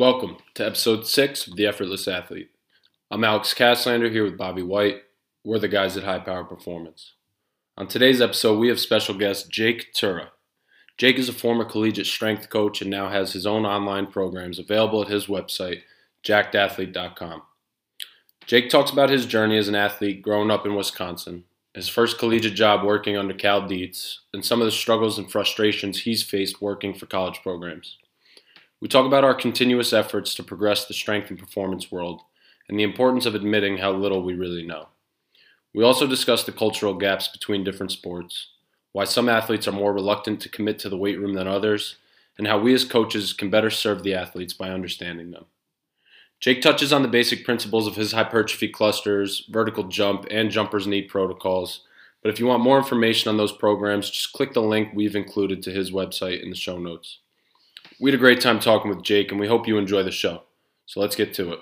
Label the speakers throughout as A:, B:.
A: Welcome to episode 6 of The Effortless Athlete. I'm Alex Caslander here with Bobby White. We're the guys at High Power Performance. On today's episode, we have special guest Jake Tura. Jake is a former collegiate strength coach and now has his own online programs available at his website, jackedathlete.com. Jake talks about his journey as an athlete growing up in Wisconsin, his first collegiate job working under Cal Dietz, and some of the struggles and frustrations he's faced working for college programs. We talk about our continuous efforts to progress the strength and performance world and the importance of admitting how little we really know. We also discuss the cultural gaps between different sports, why some athletes are more reluctant to commit to the weight room than others, and how we as coaches can better serve the athletes by understanding them. Jake touches on the basic principles of his hypertrophy clusters, vertical jump, and jumper's knee protocols, but if you want more information on those programs, just click the link we've included to his website in the show notes. We had a great time talking with Jake, and we hope you enjoy the show. So let's get to it.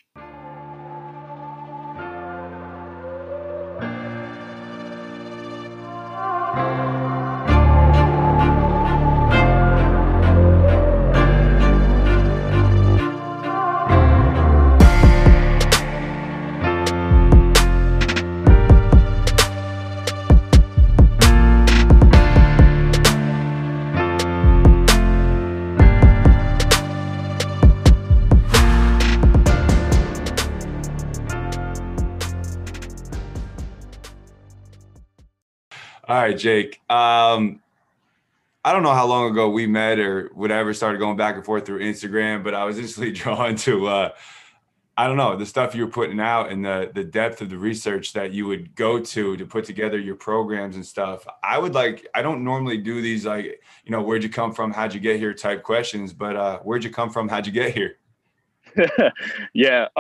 B: All right, Jake. I don't know how long ago we met or whatever, started going back and forth through Instagram, but I was instantly drawn to, I don't know, the stuff you were putting out and the depth of the research that you would go to put together your programs and stuff. I don't normally do these where'd you come from? How'd you get here type questions, but where'd you come from? How'd you get here?
C: Yeah.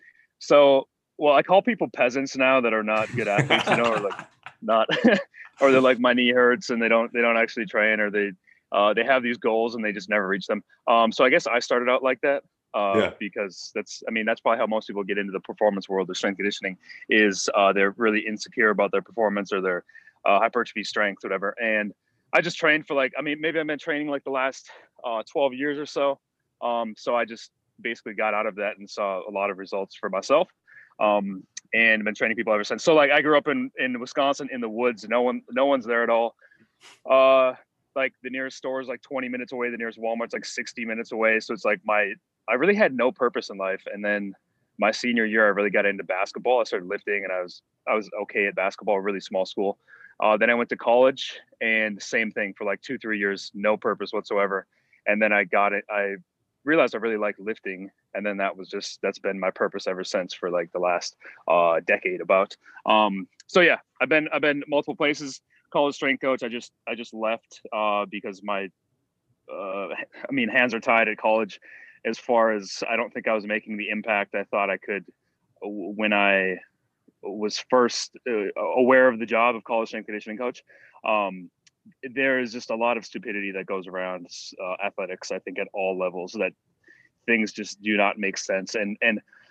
C: Well, I call people peasants now that are not good athletes, or like not, or they're like, my knee hurts and they don't actually train, or they have these goals and they just never reach them. So I guess I started out like that, because that's probably how most people get into the performance world of strength conditioning is, they're really insecure about their performance or their hypertrophy strength, whatever. And I just trained for maybe I've been training like the last 12 years or so. So I just basically got out of that and saw a lot of results for myself. And been training people ever since. So I grew up in Wisconsin in the woods. No one's there at all. Like the nearest store is like 20 minutes away. The nearest Walmart's like 60 minutes away. So it's like I really had no purpose in life. And then my senior year, I really got into basketball. I started lifting and I was okay at basketball, really small school. Then I went to college and same thing for like 2-3 years, no purpose whatsoever. And then I realized I really liked lifting, and then that's been my purpose ever since for like the last decade about. So yeah, I've been multiple places. College strength coach. I just left because my hands are tied at college. As far as I don't think I was making the impact I thought I could when I was first aware of the job of college strength conditioning coach. There is just a lot of stupidity that goes around athletics, I think, at all levels, that things just do not make sense. And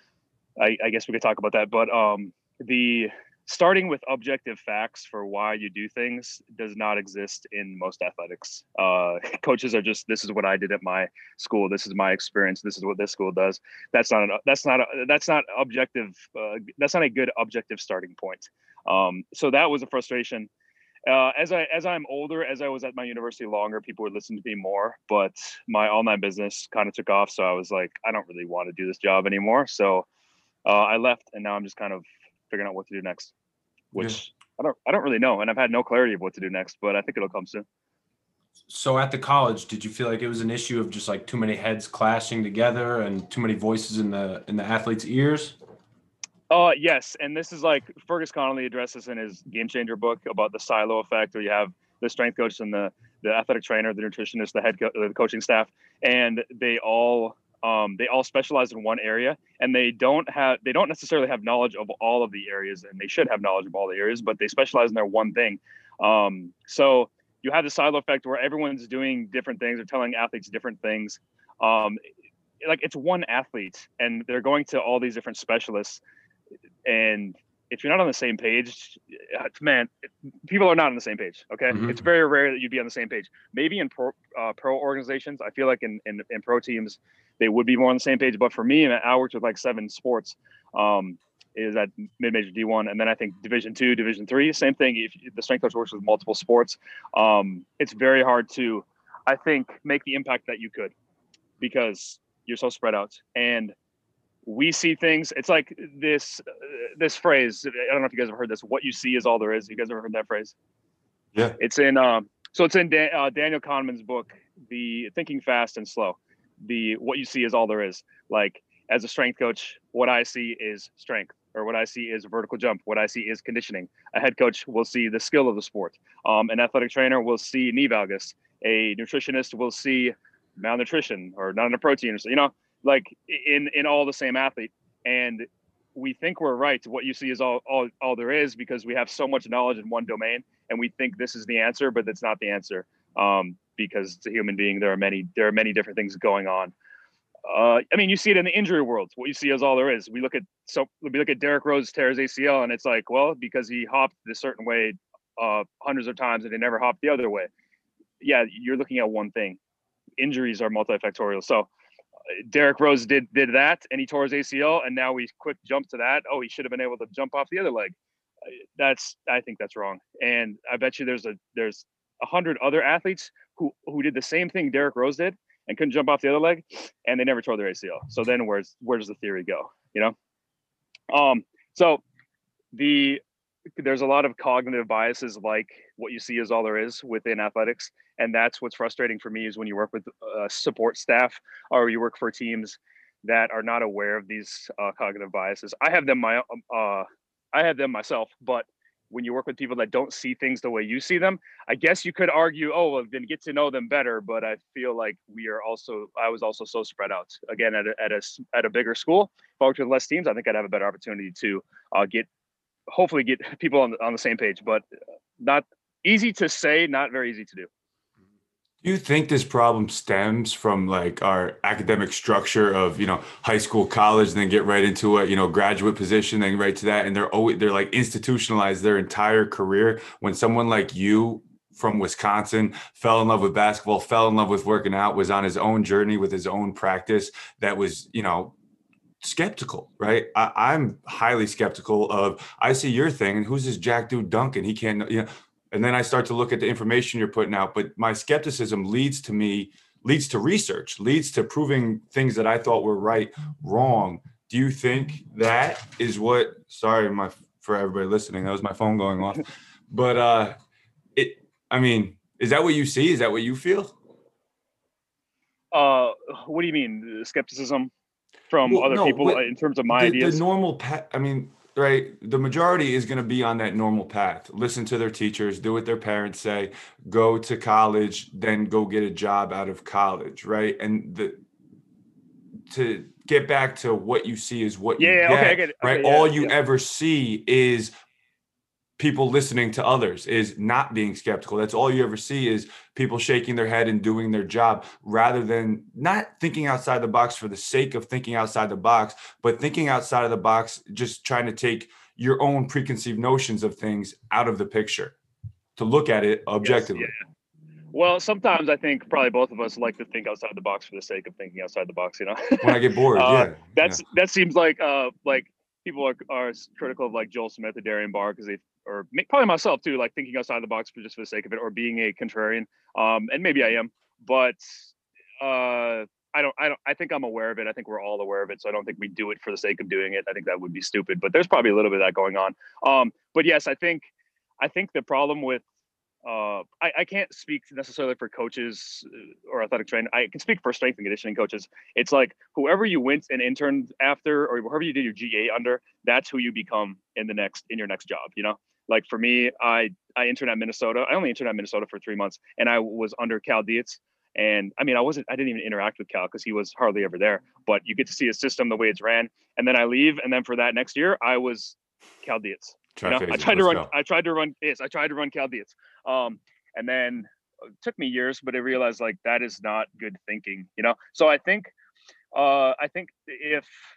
C: I guess we could talk about that, but the starting with objective facts for why you do things does not exist in most athletics. Coaches are just, this is what I did at my school. This is my experience. This is what this school does. That's not objective. That's not a good objective starting point. So that was a frustration. As I'm older, as I was at my university longer, people would listen to me more, but my online business kind of took off. So I was like, I don't really want to do this job anymore. So I left, and now I'm just kind of figuring out what to do next, which I don't really know. And I've had no clarity of what to do next, but I think it'll come soon.
D: So at the college, did you feel like it was an issue of just like too many heads clashing together and too many voices in the athletes' ears?
C: Yes. And this is like Fergus Connolly addressed this in his Game Changer book about the silo effect, where you have the strength coach and the athletic trainer, the nutritionist, the coaching staff, and they all specialize in one area, and they don't necessarily have knowledge of all of the areas, and they should have knowledge of all the areas, but they specialize in their one thing. So you have the silo effect where everyone's doing different things or telling athletes different things. Like it's one athlete and they're going to all these different specialists, and if you're not on the same page, man, people are not on the same page. Okay, it's very rare that you'd be on the same page. Maybe in pro organizations, I feel like in pro teams, they would be more on the same page. But for me, and I worked with like 7 sports. Is at mid-major D1, and then I think Division 2, Division 3, same thing. If the strength coach works with multiple sports, it's very hard to, I think, make the impact that you could, because you're so spread out. And we see things. It's like this phrase. I don't know if you guys have heard this. What you see is all there is. You guys ever heard that phrase?
B: Yeah.
C: It's in Daniel Kahneman's book, The Thinking Fast and Slow. What you see is all there is. Like, as a strength coach, what I see is strength, or what I see is vertical jump. What I see is conditioning. A head coach will see the skill of the sport. An athletic trainer will see knee valgus. A nutritionist will see malnutrition or not enough protein. Or so, like in all the same athlete. And we think we're right. What you see is all there is, because we have so much knowledge in one domain, and we think this is the answer, but that's not the answer. Because it's a human being. There are many different things going on. I mean, you see it in the injury world. What you see is all there is. We look at Derrick Rose tears ACL, and it's like, well, because he hopped this certain way hundreds of times and he never hopped the other way. Yeah, you're looking at one thing. Injuries are multifactorial. So Derrick Rose did that, and he tore his ACL, and now we quick jump to that. Oh, he should have been able to jump off the other leg. I think that's wrong. And I bet you there's 100 other athletes who did the same thing Derrick Rose did and couldn't jump off the other leg, and they never tore their ACL. So then where does the theory go? So there's a lot of cognitive biases, like what you see is all there is within athletics. And that's what's frustrating for me, is when you work with support staff, or you work for teams that are not aware of these cognitive biases. I have them myself, but when you work with people that don't see things the way you see them, I guess you could argue, oh, well, then get to know them better. But I feel like I was also so spread out. Again, at a bigger school, if I worked with less teams, I think I'd have a better opportunity to hopefully get people on the same page. But not easy to say, not very easy to do.
B: Do you think this problem stems from like our academic structure of, high school, college, and then get right into a, graduate position, then right to that, and they're like institutionalized their entire career? When someone like you from Wisconsin fell in love with basketball, fell in love with working out, was on his own journey with his own practice, that was, skeptical, right? I'm highly skeptical of, I see your thing, and who's this jack dude Duncan? He can't, and then I start to look at the information you're putting out. But my skepticism leads to research, leads to proving things that I thought were right, wrong. Do you think that is what, sorry, for everybody listening, that was my phone going off. But is that what you see? Is that what you feel?
C: What do you mean, skepticism from other people in terms of my ideas?
B: The normal path, right? The majority is going to be on that normal path. Listen to their teachers, do what their parents say, go to college, then go get a job out of college, right? And to get back to what you see is what you get,
C: okay, I get it.
B: Right?
C: Okay,
B: all you ever see is people listening to others, is not being skeptical. That's all you ever see, is people shaking their head and doing their job, rather than not thinking outside the box for the sake of thinking outside the box, but thinking outside of the box, just trying to take your own preconceived notions of things out of the picture to look at it objectively.
C: Yes, yeah. Well, sometimes I think probably both of us like to think outside the box for the sake of thinking outside the box,
B: When I get bored,
C: That seems like people are critical of like Joel Smith or Darian Barr, because probably myself too, like thinking outside the box for the sake of it, or being a contrarian. And maybe I am, but I think I'm aware of it. I think we're all aware of it. So I don't think we do it for the sake of doing it. I think that would be stupid, but there's probably a little bit of that going on. But yes, I think the problem with, I can't speak necessarily for coaches or athletic training. I can speak for strength and conditioning coaches. It's like whoever you went and interned after, or whoever you did your GA under, that's who you become in your next job. Like for me, I interned at Minnesota. I only interned at Minnesota for 3 months, and I was under Cal Dietz. And I didn't even interact with Cal because he was hardly ever there. But you get to see his system, the way it's ran, and then I leave, and then for that next year, I was Cal Dietz. I tried to run Cal Dietz. And then it took me years, but I realized like that is not good thinking, So I think if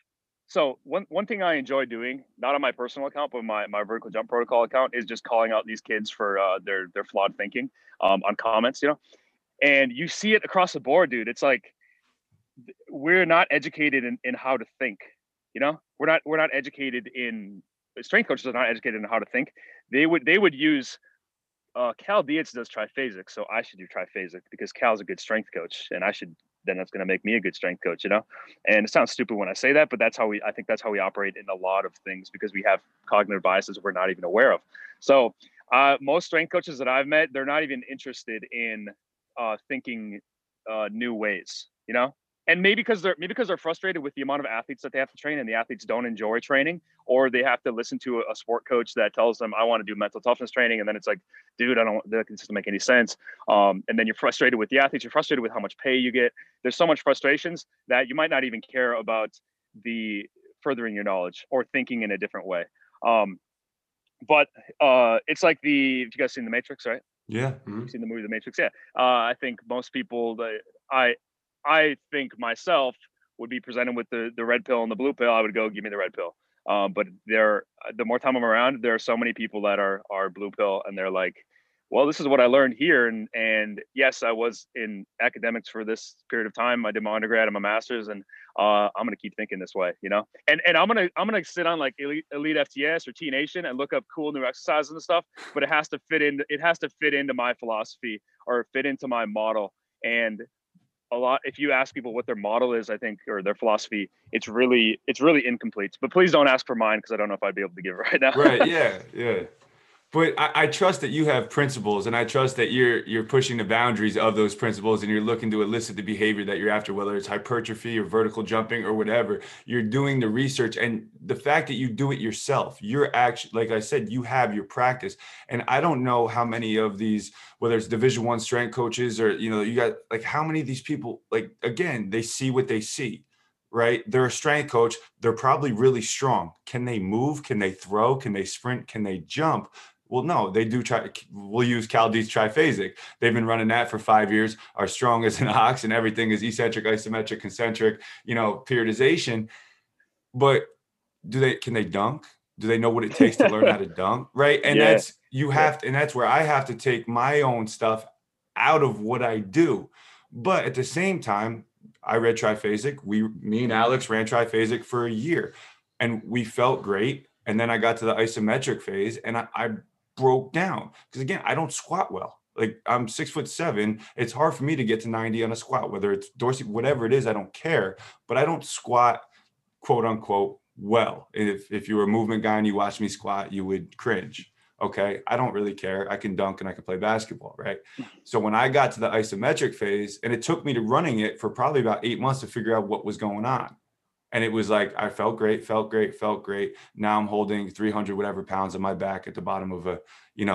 C: So one thing I enjoy doing, not on my personal account, but my vertical jump protocol account, is just calling out these kids for their flawed thinking on comments, and you see it across the board, dude. It's like we're not educated in how to think. We're not educated in strength coaches are not educated in how to think. They would use Cal Dietz does triphasic, so I should do triphasic because Cal's a good strength coach, and then that's going to make me a good strength coach, And it sounds stupid when I say that, but I think that's how we operate in a lot of things because we have cognitive biases we're not even aware of. So most strength coaches that I've met, they're not even interested in thinking new ways, And maybe because they're frustrated with the amount of athletes that they have to train, and the athletes don't enjoy training, or they have to listen to a sport coach that tells them, "I want to do mental toughness training," and then it's like, "Dude, that doesn't make any sense." And then you're frustrated with the athletes. You're frustrated with how much pay you get. There's so much frustrations that you might not even care about the furthering your knowledge or thinking in a different way. But it's like you guys seen The Matrix, right?
B: Yeah.
C: Mm-hmm. You've seen the movie The Matrix? Yeah. I think most people, I think myself would be presented with the red pill and the blue pill. I would go, give me the red pill. But the more time I'm around, there are so many people that are blue pill, and they're like, well, this is what I learned here. And yes, I was in academics for this period of time. I did my undergrad and my master's, and I'm going to keep thinking this way, and I'm going to sit on like Elite FTS or T Nation and look up cool new exercises and stuff, but it has to fit into my philosophy or fit into my model. And if you ask people what their model is, I think, or their philosophy, it's really incomplete. But please don't ask for mine because I don't know if I'd be able to give it right now.
B: Right. Yeah. But I trust that you have principles, and I trust that you're pushing the boundaries of those principles, and you're looking to elicit the behavior that you're after, whether it's hypertrophy or vertical jumping or whatever. You're doing the research, and the fact that you do it yourself, you're actually, like I said, you have your practice. And I don't know how many of these, whether it's Division I strength coaches or, you got like how many of these people, like, again, they see what they see. Right? They're a strength coach. They're probably really strong. Can they move? Can they throw? Can they sprint? Can they jump? Well, no, they do we'll use Cal Dietz triphasic. They've been running that for 5 years, are strong as an ox, and everything is eccentric, isometric, concentric, periodization. But can they dunk? Do they know what it takes to learn how to dunk? Right. And that's where I have to take my own stuff out of what I do. But at the same time, I read triphasic. Me and Alex ran triphasic for a year, and we felt great. And then I got to the isometric phase, and I broke down because, again, I don't squat well. Like, I'm 6'7". It's hard for me to get to 90 on a squat, whether it's dorsal, whatever it is, I don't care. But I don't squat, quote unquote, well. If you were a movement guy and you watched me squat, you would cringe. Okay, I don't really care. I can dunk and I can play basketball, right? So when I got to the isometric phase, and it took me to running it for probably about 8 months to figure out what was going on. And it was like, I felt great. Now I'm holding 300 whatever pounds on my back at the bottom of a,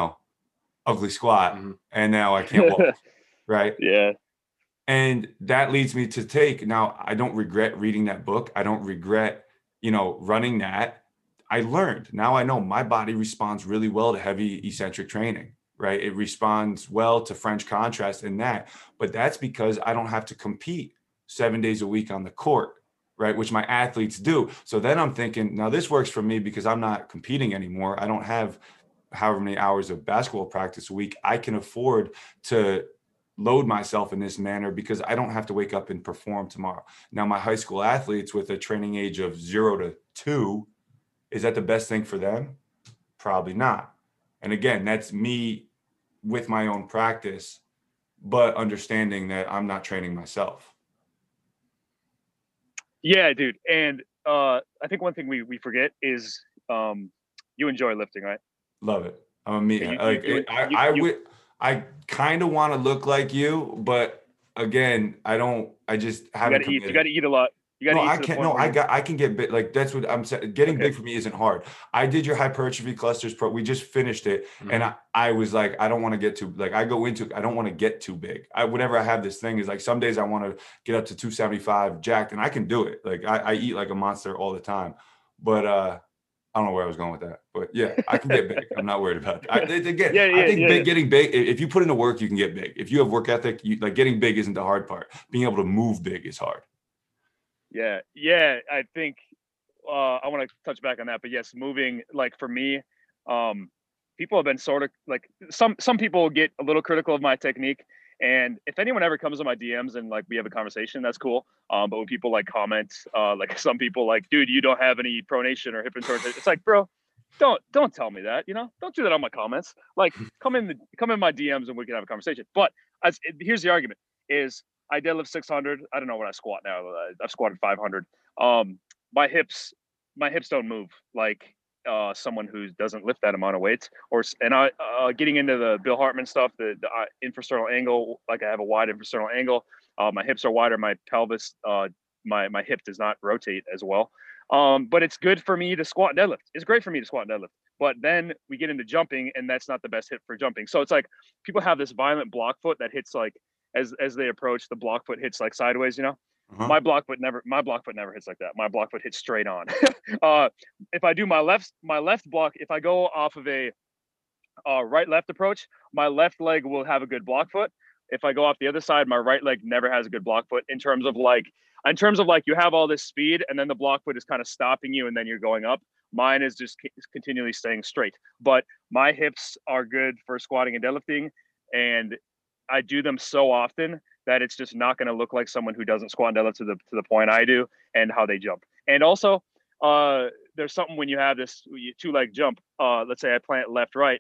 B: ugly squat. Mm-hmm. And now I can't walk, right?
C: Yeah.
B: And that leads me to now I don't regret reading that book. I don't regret, running that. I learned. Now I know my body responds really well to heavy eccentric training, right? It responds well to French contrast in that. But that's because I don't have to compete 7 days a week on the court, right? Which my athletes do. So then I'm thinking, now this works for me because I'm not competing anymore. I don't have however many hours of basketball practice a week. I can afford to load myself in this manner because I don't have to wake up and perform tomorrow. Now, my high school athletes with a training age of 0 to 2, is that the best thing for them? Probably not. And again, that's me with my own practice, but understanding that I'm not training myself.
C: Yeah, dude. And I think one thing we forget is you enjoy lifting, right?
B: Love it. I kind of want to look like you, but again, I don't. I just haven't.
C: You got to eat a lot. You got to eat.
B: I can't. No, I can get big. Like, that's what I'm saying. Getting big for me isn't hard. I did your hypertrophy clusters pro. We just finished it, and I was like, I don't want to get too. Like, I don't want to get too big. Whenever I have this thing is like, some days I want to get up to 275 jacked, and I can do it. Like, I eat like a monster all the time, but I don't know where I was going with that, but yeah, I can get big. I'm not worried about that. I think getting big, if you put in the work, you can get big. If you have work ethic, getting big isn't the hard part. Being able to move big is hard.
C: Yeah. I think I want to touch back on that, but yes, moving, like for me, people have been sort of like some people will get a little critical of my technique, and if anyone ever comes on my DMs and like we have a conversation, that's cool. But when people like comment, like some people like, dude, you don't have any pronation or hip and torsion, it's like, bro, don't tell me that, don't do that on my comments. Like come in my DMs and we can have a conversation. But here's the argument: is I deadlift 600. I don't know what I squat now. I've squatted 500. My hips don't move like someone who doesn't lift that amount of weights. Getting into the Bill Hartman stuff, the infrasternal angle, like I have a wide infrasternal angle. My hips are wider. My pelvis, my hip does not rotate as well. But it's good for me to squat and deadlift. It's great for me to squat and deadlift. But then we get into jumping, and that's not the best hip for jumping. So it's like people have this violent block foot that hits like as they approach, the block foot hits like sideways,
B: Uh-huh.
C: My block foot never hits like that. My block foot hits straight on. If I do my left block, if I go off of a right left approach, my left leg will have a good block foot. If I go off the other side, my right leg never has a good block foot in terms of like you have all this speed and then the block foot is kind of stopping you and then you're going up. Mine is just continually staying straight. But my hips are good for squatting and deadlifting, and I do them so often that it's just not going to look like someone who doesn't squat and deadlift to the point I do and how they jump. And also, there's something when you have this 2-leg jump. Let's say I plant left right.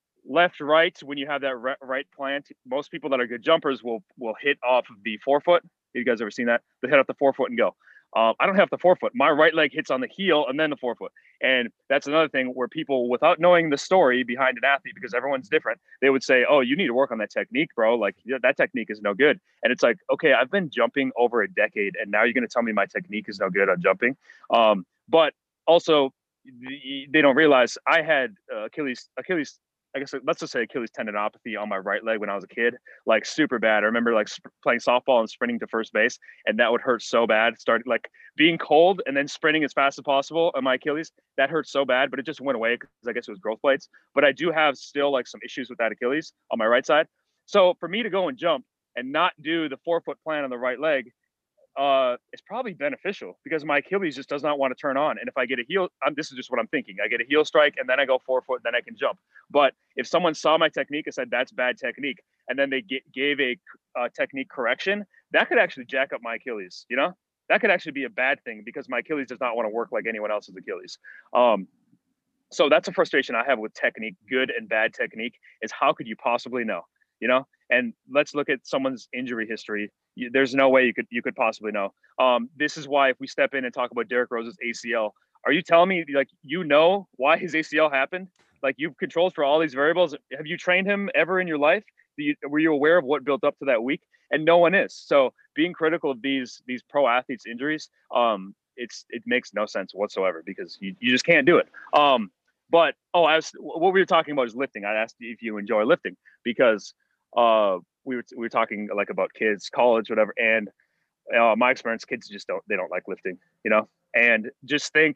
C: When you have that right plant, most people that are good jumpers will hit off of the forefoot. You guys ever seen that? They hit off the forefoot and go. I don't have the forefoot. My right leg hits on the heel and then the forefoot. And that's another thing where people, without knowing the story behind an athlete, because everyone's different, they would say, oh, you need to work on that technique, bro. Like that technique is no good. And it's like, okay, I've been jumping over a decade and now you're going to tell me my technique is no good on jumping. But also they don't realize I had Achilles, I guess let's just say Achilles tendinopathy on my right leg when I was a kid, like super bad. I remember like playing softball and sprinting to first base, and that would hurt so bad. Started like being cold and then sprinting as fast as possible on my Achilles. That hurt so bad, but it just went away because I guess it was growth plates. But I do have still like some issues with that Achilles on my right side. So for me to go and jump and not do the forefoot plant on the right leg, it's probably beneficial because my Achilles just does not want to turn on. And if I get a heel, this is just what I'm thinking. I get a heel strike and then I go forefoot, then I can jump. But if someone saw my technique and said that's bad technique, and then they gave a technique correction, that could actually jack up my Achilles. That could actually be a bad thing because my Achilles does not want to work like anyone else's Achilles. So that's a frustration I have with technique. Good and bad technique is how could you possibly know? And let's look at someone's injury history. There's no way you could possibly know. This is why if we step in and talk about Derrick Rose's ACL, are you telling me like why his ACL happened? Like you've controlled for all these variables. Have you trained him ever in your life? Were you aware of what built up to that week? And no one is. So being critical of these pro athletes' injuries, it makes no sense whatsoever because you just can't do it. But what we were talking about is lifting. I asked you if you enjoy lifting because we were talking like about kids, college, whatever. And my experience, kids just don't like lifting, and just think,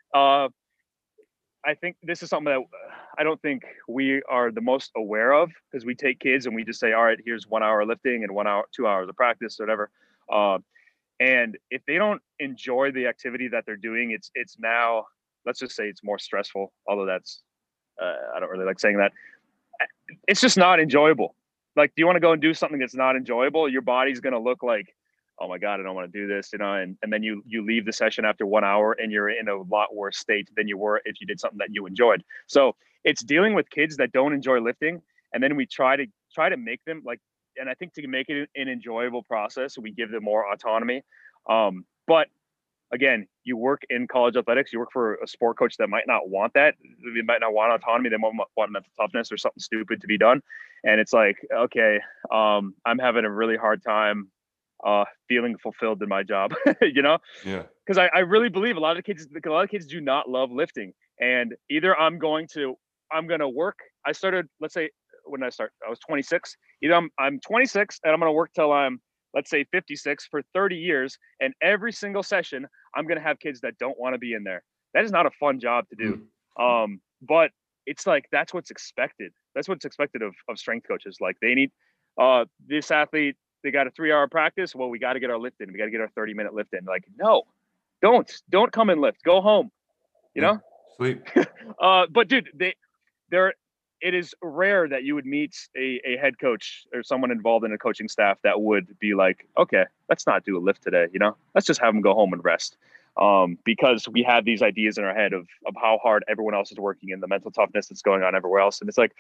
C: I think this is something that I don't think we are the most aware of because we take kids and we just say, all right, here's 1 hour lifting and 1 hour, 2 hours of practice, or whatever. And if they don't enjoy the activity that they're doing, it's now, let's just say it's more stressful. Although that's, I don't really like saying that. It's just not enjoyable. Like, do you want to go and do something that's not enjoyable? Your body's going to look like, oh my God, I don't want to do this, and then you leave the session after 1 hour and you're in a lot worse state than you were if you did something that you enjoyed. So it's dealing with kids that don't enjoy lifting. And then we try to make them like, and I think to make it an enjoyable process, we give them more autonomy. But again, you work in college athletics, you work for a sport coach that might not want that. They might not want autonomy. They might want mental toughness or something stupid to be done. And it's like, okay, I'm having a really hard time feeling fulfilled in my job, Yeah. Because I really believe a lot of kids do not love lifting. And either I'm going to work. I started, let's say when I was 26. Either I'm 26 and I'm going to work till I'm, let's say 56 for 30 years. And every single session, I'm going to have kids that don't want to be in there. That is not a fun job to do. But it's like, that's what's expected. That's what's expected of strength coaches. Like they need this athlete, they got a 3 hour practice. Well, we got to get our lift in. We got to get our 30-minute lift in. Like, no, Don't come and lift. Go home. You know?
B: Sleep.
C: But dude, it is rare that you would meet a head coach or someone involved in a coaching staff that would be like, okay, let's not do a lift today. You know, let's just have them go home and rest. Because we have these ideas in our head of how hard everyone else is working and the mental toughness that's going on everywhere else. And it's like,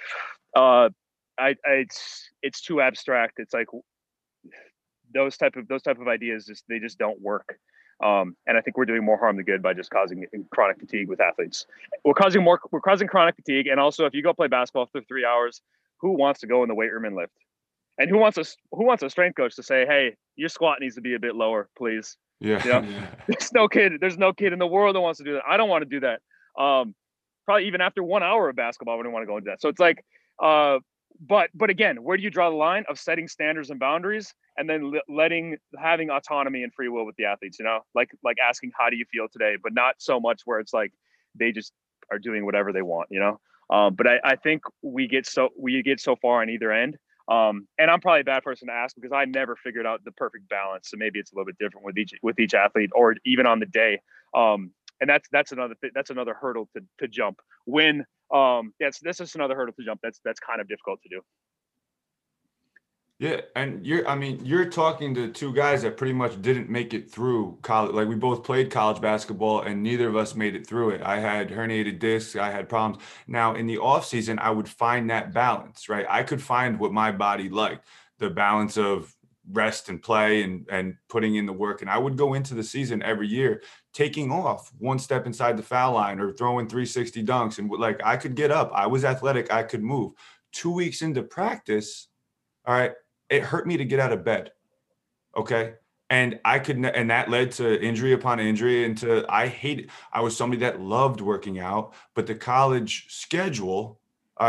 C: it's too abstract. It's like those type of ideas they just don't work. And I think we're doing more harm than good by just causing chronic fatigue with athletes. We're causing chronic fatigue. And also, if you go play basketball for 3 hours, who wants to go in the weight room and lift? And who wants a strength coach to say, hey, your squat needs to be a bit lower, please?
B: Yeah.
C: You know?
B: Yeah.
C: There's no kid in the world that wants to do that. I don't want to do that. Probably even after 1 hour of basketball, I wouldn't want to go into that. So it's like, but again, where do you draw the line of setting standards and boundaries and then having autonomy and free will with the athletes, you know, like asking, how do you feel today? But not so much where it's like, they just are doing whatever they want, you know? But I think we get so far on either end. And I'm probably a bad person to ask because I never figured out the perfect balance. So maybe it's a little bit different with each athlete or even on the day. And that's another hurdle to jump when, that's just another hurdle to jump. That's kind of difficult to do.
B: Yeah, and you're talking to two guys that pretty much didn't make it through college. Like, we both played college basketball and neither of us made it through it. I had herniated discs, I had problems. Now, in the off season, I would find that balance, right? I could find what my body liked, the balance of rest and play and putting in the work. And I would go into the season every year taking off one step inside the foul line or throwing 360 dunks. And like, I could get up. I was athletic. I could move. 2 weeks into practice, all right, it hurt me to get out of bed. Okay. And and that led to injury upon injury. I was somebody that loved working out, but the college schedule,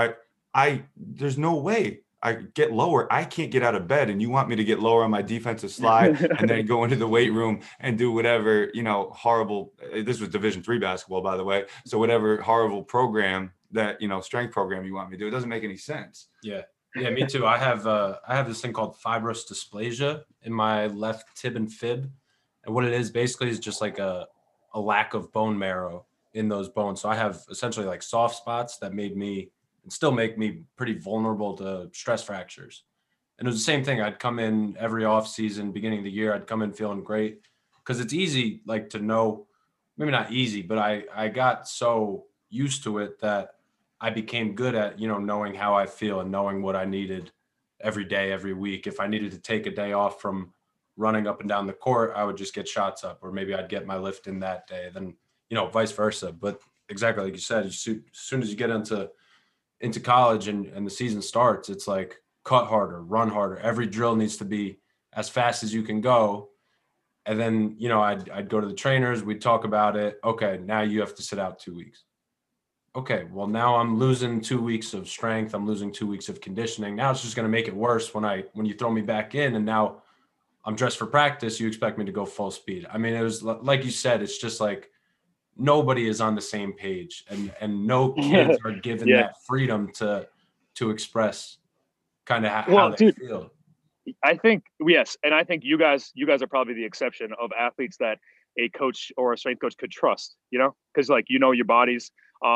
B: there's no way I get lower. I can't get out of bed. And you want me to get lower on my defensive slide and then go into the weight room and do whatever, horrible, this was Division III basketball, by the way. So whatever horrible program that, strength program you want me to do, it doesn't make any sense.
D: Yeah. Yeah, me too. I have this thing called fibrous dysplasia in my left tib and fib. And what it is basically is just like a lack of bone marrow in those bones. So I have essentially like soft spots that still make me pretty vulnerable to stress fractures. And it was the same thing. I'd come in every off season, beginning of the year, I'd come in feeling great because it's easy, like, to know, maybe not easy, but I got so used to it that I became good at, knowing how I feel and knowing what I needed every day, every week. If I needed to take a day off from running up and down the court, I would just get shots up, or maybe I'd get my lift in that day, then, vice versa. But exactly like you said, as soon as you get into college and the season starts, it's like cut harder, run harder. Every drill needs to be as fast as you can go. And then, I'd go to the trainers, we'd talk about it. Okay, now you have to sit out 2 weeks. Okay, well, now I'm losing 2 weeks of strength. I'm losing 2 weeks of conditioning. Now it's just going to make it worse when you throw me back in and now I'm dressed for practice. You expect me to go full speed. I mean, it was like you said, it's just like nobody is on the same page and no kids are given that freedom to express kind of how they feel.
C: I think, yes. And I think you guys are probably the exception of athletes that a coach or a strength coach could trust, because like, your bodies,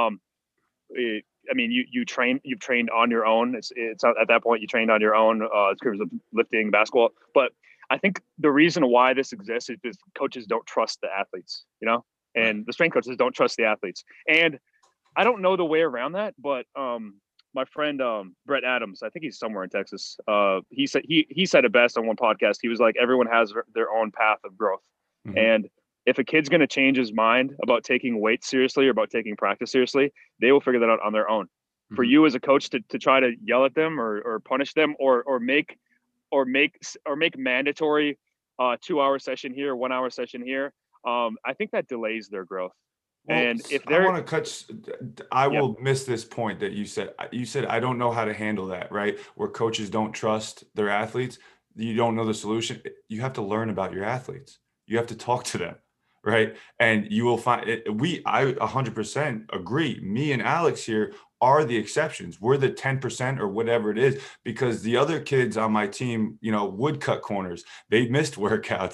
C: you've trained on your own. It's at that point you trained on your own in terms of lifting, basketball. But I think the reason why this exists is because coaches don't trust the athletes, and the strength coaches don't trust the athletes. And I don't know the way around that, but my friend Brett Adams, I think he's somewhere in Texas. He said it best on one podcast. He was like, everyone has their own path of growth, mm-hmm. and if a kid's going to change his mind about taking weight seriously or about taking practice seriously, they will figure that out on their own. Mm-hmm. For you as a coach to try to yell at them or punish them or make mandatory 2-hour session here, 1 hour session here, I think that delays their growth.
B: Well,
C: and if they're,
B: I will miss this point that you said. You said, I don't know how to handle that, right? Where coaches don't trust their athletes. You don't know the solution. You have to learn about your athletes. You have to talk to them. right? And you will find it, I 100% agree. Me and Alex here are the exceptions. We're the 10% or whatever it is, because the other kids on my team, would cut corners. They missed workouts.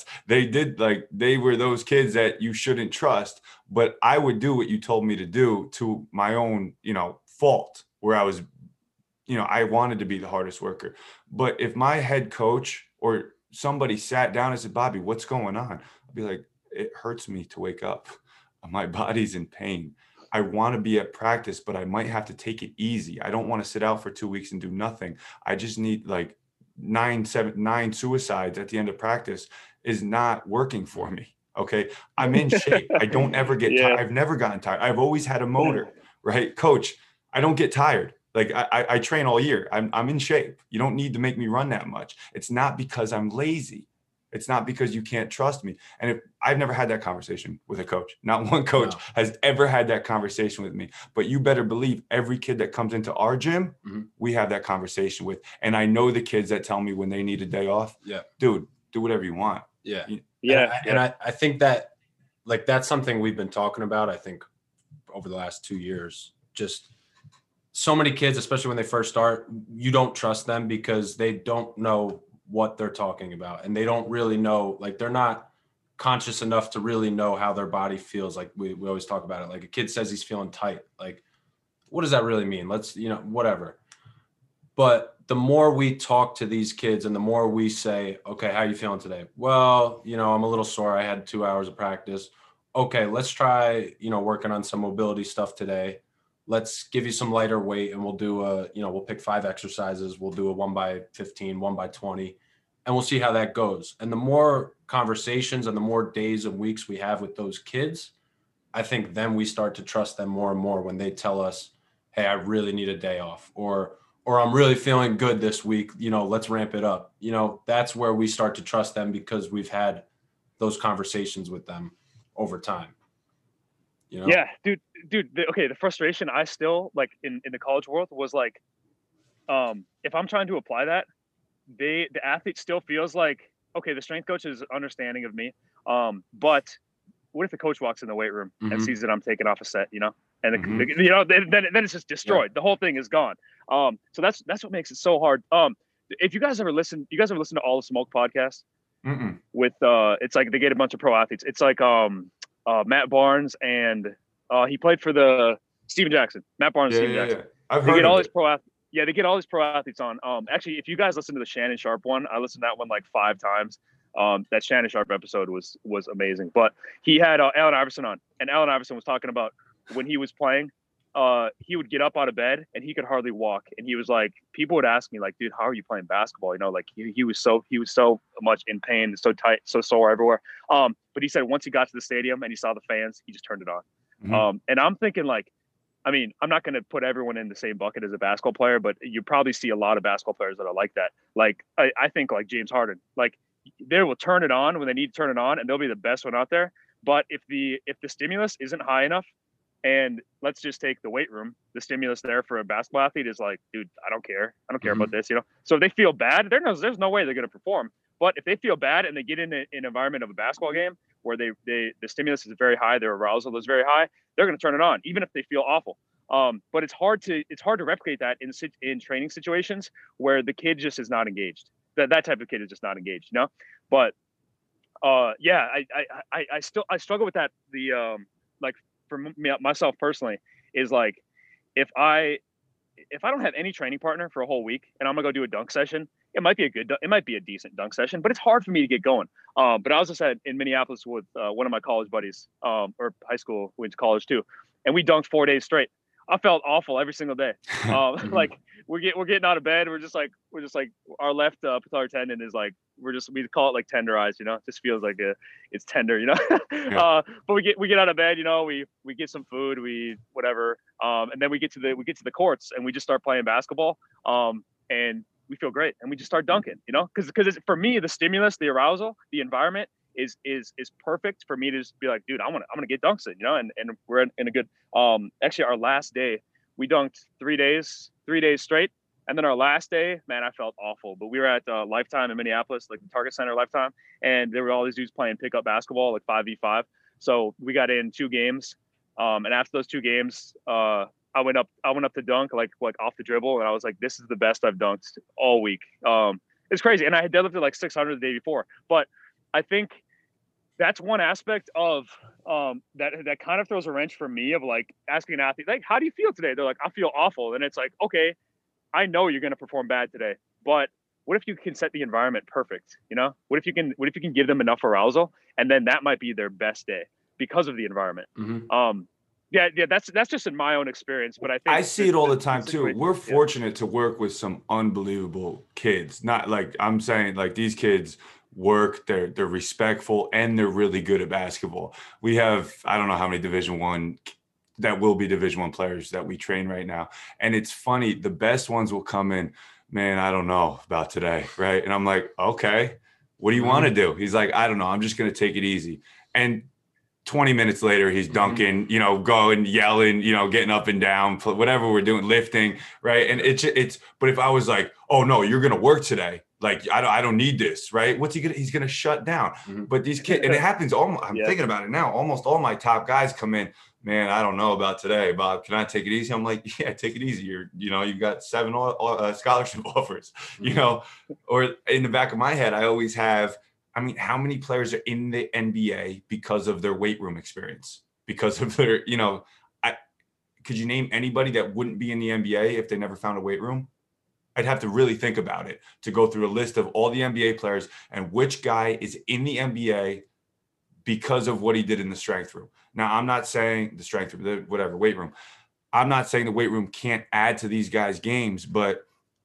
B: They were those kids that you shouldn't trust, but I would do what you told me to do to my own, fault, where I was, I wanted to be the hardest worker. But if my head coach or somebody sat down and said, Bobby, what's going on? I'd be like, it hurts me to wake up. My body's in pain. I want to be at practice, but I might have to take it easy. I don't want to sit out for 2 weeks and do nothing. I just need like 9 suicides at the end of practice is not working for me. Okay. I'm in shape. I don't ever get tired. I've never gotten tired. I've always had a motor, right? Coach, I don't get tired. Like I train all year. I'm in shape. You don't need to make me run that much. It's not because I'm lazy. It's not because you can't trust me. And if I've never had that conversation with a coach, not one coach has ever had that conversation with me, but you better believe every kid that comes into our gym, we have that conversation with. And I know the kids that tell me when they need a day off, dude, do whatever you want.
D: Yeah.
C: And
D: I think that like, that's something we've been talking about, I think over the last 2 years, just so many kids, especially when they first start, you don't trust them because they don't know what they're talking about. And they don't really know, like they're not conscious enough to really know how their body feels. Like we always talk about it. Like a kid says he's feeling tight. Like, what does that really mean? Let's, whatever. But the more we talk to these kids and the more we say, okay, how are you feeling today? Well, I'm a little sore. I had 2 hours of practice. Okay, let's try, working on some mobility stuff today. Let's give you some lighter weight and we'll do we'll pick 5 exercises. We'll do a 1x15, 1x20, and we'll see how that goes. And the more conversations and the more days and weeks we have with those kids, I think then we start to trust them more and more when they tell us, hey, I really need a day off, or I'm really feeling good this week. Let's ramp it up. That's where we start to trust them because we've had those conversations with them over time.
C: Yeah, dude. The frustration I still like in the college world was like, if I'm trying to apply that, the athlete still feels like, okay, the strength coach is understanding of me. But what if the coach walks in the weight room and sees that I'm taking off a set, and then it's just destroyed. The whole thing is gone. So that's what makes it so hard. If you guys ever listen to All the Smoke podcast with it's like they get a bunch of pro athletes. It's like Matt Barnes and he played for the Steven Jackson. Matt Barnes, Steven Jackson.
B: I've heard of it.
C: They get all these pro athletes on. Actually, if you guys listen to the Shannon Sharp one, I listened to that one like 5 times. That Shannon Sharp episode was amazing. But he had Allen Iverson on, and Allen Iverson was talking about when he was playing, he would get up out of bed and he could hardly walk. And he was like, people would ask me like, dude, how are you playing basketball? Like he was so much in pain, so tight, so sore everywhere. But he said once he got to the stadium and he saw the fans, he just turned it on. And I'm thinking like, I mean, I'm not going to put everyone in the same bucket as a basketball player, but you probably see a lot of basketball players that are like that. Like I think like James Harden, like they will turn it on when they need to turn it on and they'll be the best one out there. But if the stimulus isn't high enough, and let's just take the weight room, the stimulus there for a basketball athlete is like, dude, I don't care about this, So if they feel bad, there's no way they're going to perform. But if they feel bad and they get in an environment of a basketball game where the stimulus is very high, their arousal is very high, they're going to turn it on, even if they feel awful. But it's hard to replicate that in training situations where the kid just is not engaged. That type of kid is just not engaged, But I struggle with that. Like for me, myself personally, is like if I don't have any training partner for a whole week and I'm gonna go do a dunk session, it might be a decent dunk session, but it's hard for me to get going. But I was just in Minneapolis with one of my college buddies, or high school, went to college too, and we dunked 4 days straight. I felt awful every single day. Like we're getting out of bed. We're just like our left patellar tendon is like, we call it like tenderized, it just feels like it's tender,
B: Yeah.
C: But we get out of bed, we get some food, whatever. And then we get to the courts and we just start playing basketball. And we feel great. And we just start dunking, cause for me, the stimulus, the arousal, the environment is perfect for me to just be like, dude, I'm gonna get dunks in, and we're in a good, actually our last day, we dunked 3 days straight. And then our last day, man, I felt awful, but we were at Lifetime in Minneapolis, like the Target Center Lifetime. And there were all these dudes playing pickup basketball, like 5v5. So we got in 2 games. And after those 2 games, I went up to dunk like off the dribble, and I was like, this is the best I've dunked all week. It's crazy. And I had deadlifted like 600 the day before. But I think that's one aspect of that kind of throws a wrench for me of like asking an athlete, like, how do you feel today? They're like, I feel awful. And it's like, okay, I know you're going to perform bad today, but what if you can set the environment perfect? You know, what if you can give them enough arousal, and then that might be their best day because of the environment. Yeah, that's just in my own experience, but I think
B: I see it all the time too. We're fortunate to work with some unbelievable kids. Not like I'm saying like these kids work, they're respectful, and they're really good at basketball. We have, I don't know how many Division I that will be Division I players that we train right now. And it's funny, the best ones will come in, man, I don't know about today, right? And I'm like, okay, what do you want to do? He's like, I don't know, I'm just going to take it easy. And 20 minutes later, he's dunking, you know, going, yelling, you know, getting up and down, whatever we're doing, lifting, right? And it's, but if I was like, oh no, you're going to work today, like, I don't need this, right? What's he gonna? He's gonna shut down. But these kids, and it happens. I'm thinking about it now. Almost all my top guys come in. Man, I don't know about today, Bob. Can I take it easy? I'm like, yeah, take it easy. You've got 7 scholarship offers. You know, or in the back of my head, I always have. I mean, how many players are in the NBA because of their weight room experience? Because of their, you know, could you name anybody that wouldn't be in the NBA if they never found a weight room? I'd have to really think about it to go through a list of all the NBA players and which guy is in the NBA because of what he did in the strength room. Now, I'm not saying the strength room, whatever, weight room. I'm not saying the weight room can't add to these guys' games, but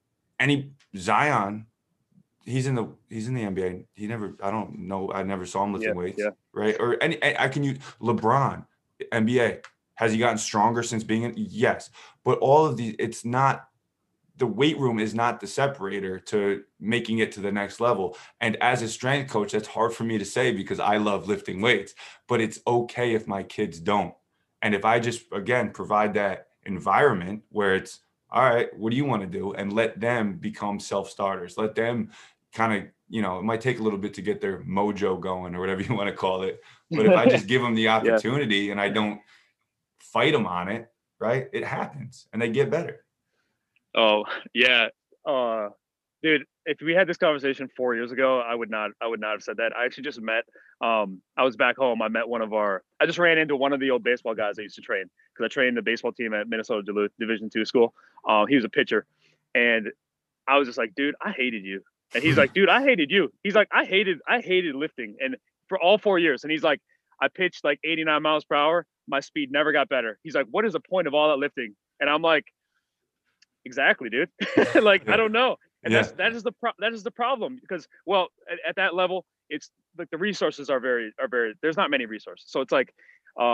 B: Zion, he's in the NBA. I don't know. I never saw him lifting weights, right? Or I can use LeBron, NBA. Has he gotten stronger since being in? Yes. But all of these, it's not, the weight room is not the separator to making it to the next level. And as a strength coach, that's hard for me to say because I love lifting weights, but it's okay if my kids don't. And if I just, again, provide that environment where it's, all right, what do you want to do? And let them become self-starters. Let them kind of, you know, it might take a little bit to get their mojo going or whatever you want to call it. But if I just give them the opportunity and I don't fight them on it, right, it happens and they get better.
C: Oh yeah. Dude, if we had this conversation 4 years ago, I would not have said that. I actually just met, I was back home. I just ran into one of the old baseball guys I used to train because I trained the baseball team at Minnesota Duluth Division II school. He was a pitcher and I was just like, dude, I hated you. And he's like, dude, I hated you. He's like, I hated lifting. And for all 4 years. And he's like, I pitched like 89 miles per hour. My speed never got better. He's like, what is the point of all that lifting? And I'm like, exactly, dude. Like, I don't know. And that is the problem because, well, at that level, it's like the resources are very, there's not many resources. So it's like,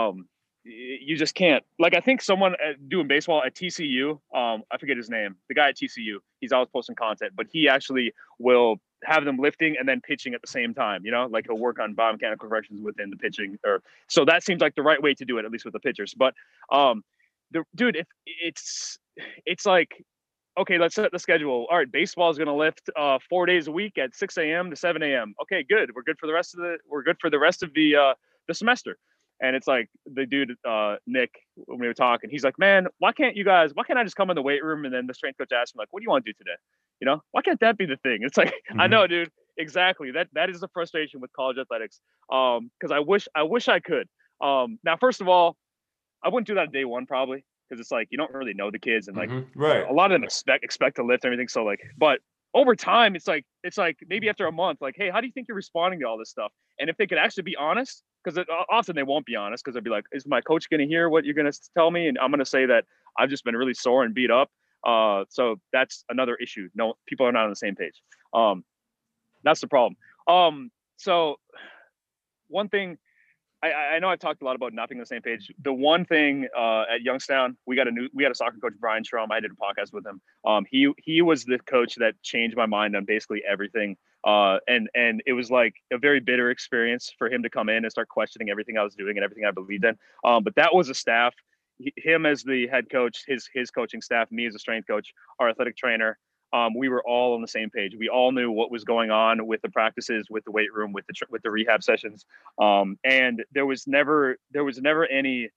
C: you just can't, like, I think someone doing baseball at TCU, I forget his name, the guy at TCU, he's always posting content, but he actually will have them lifting and then pitching at the same time, you know, like he'll work on biomechanical corrections within the pitching, or so that seems like the right way to do it, at least with the pitchers. But dude, if it's like, okay, let's set the schedule. All right, baseball is going to lift 4 days a week at 6 a.m. to 7 a.m. Okay, good. We're good for the rest of the semester. And it's like the dude, Nick, when we were talking, he's like, man, why can't I just come in the weight room? And then the strength coach asked him, like, what do you want to do today? You know, why can't that be the thing? It's like, I know, dude, exactly. That is the frustration with college athletics. Cause I wish I could. Now, first of all, I wouldn't do that on day one, probably. Cause it's like, you don't really know the kids and like,
B: right.
C: A lot of them expect to lift and everything. So like, but over time, it's like maybe after a month, like, hey, how do you think you're responding to all this stuff? And if they could actually be honest, because often they won't be honest, because they'll be like, is my coach going to hear what you're going to tell me? And I'm going to say that I've just been really sore and beat up. So that's another issue. No, people are not on the same page. That's the problem. So one thing, I know I've talked a lot about not being on the same page. The one thing at Youngstown, we had a soccer coach, Brian Schrum. I did a podcast with him. He was the coach that changed my mind on basically everything. And it was like a very bitter experience for him to come in and start questioning everything I was doing and everything I believed in. But that was a staff, him as the head coach, his coaching staff, me as a strength coach, our athletic trainer, we were all on the same page. We all knew what was going on with the practices, with the weight room, with the rehab sessions. And there was never any,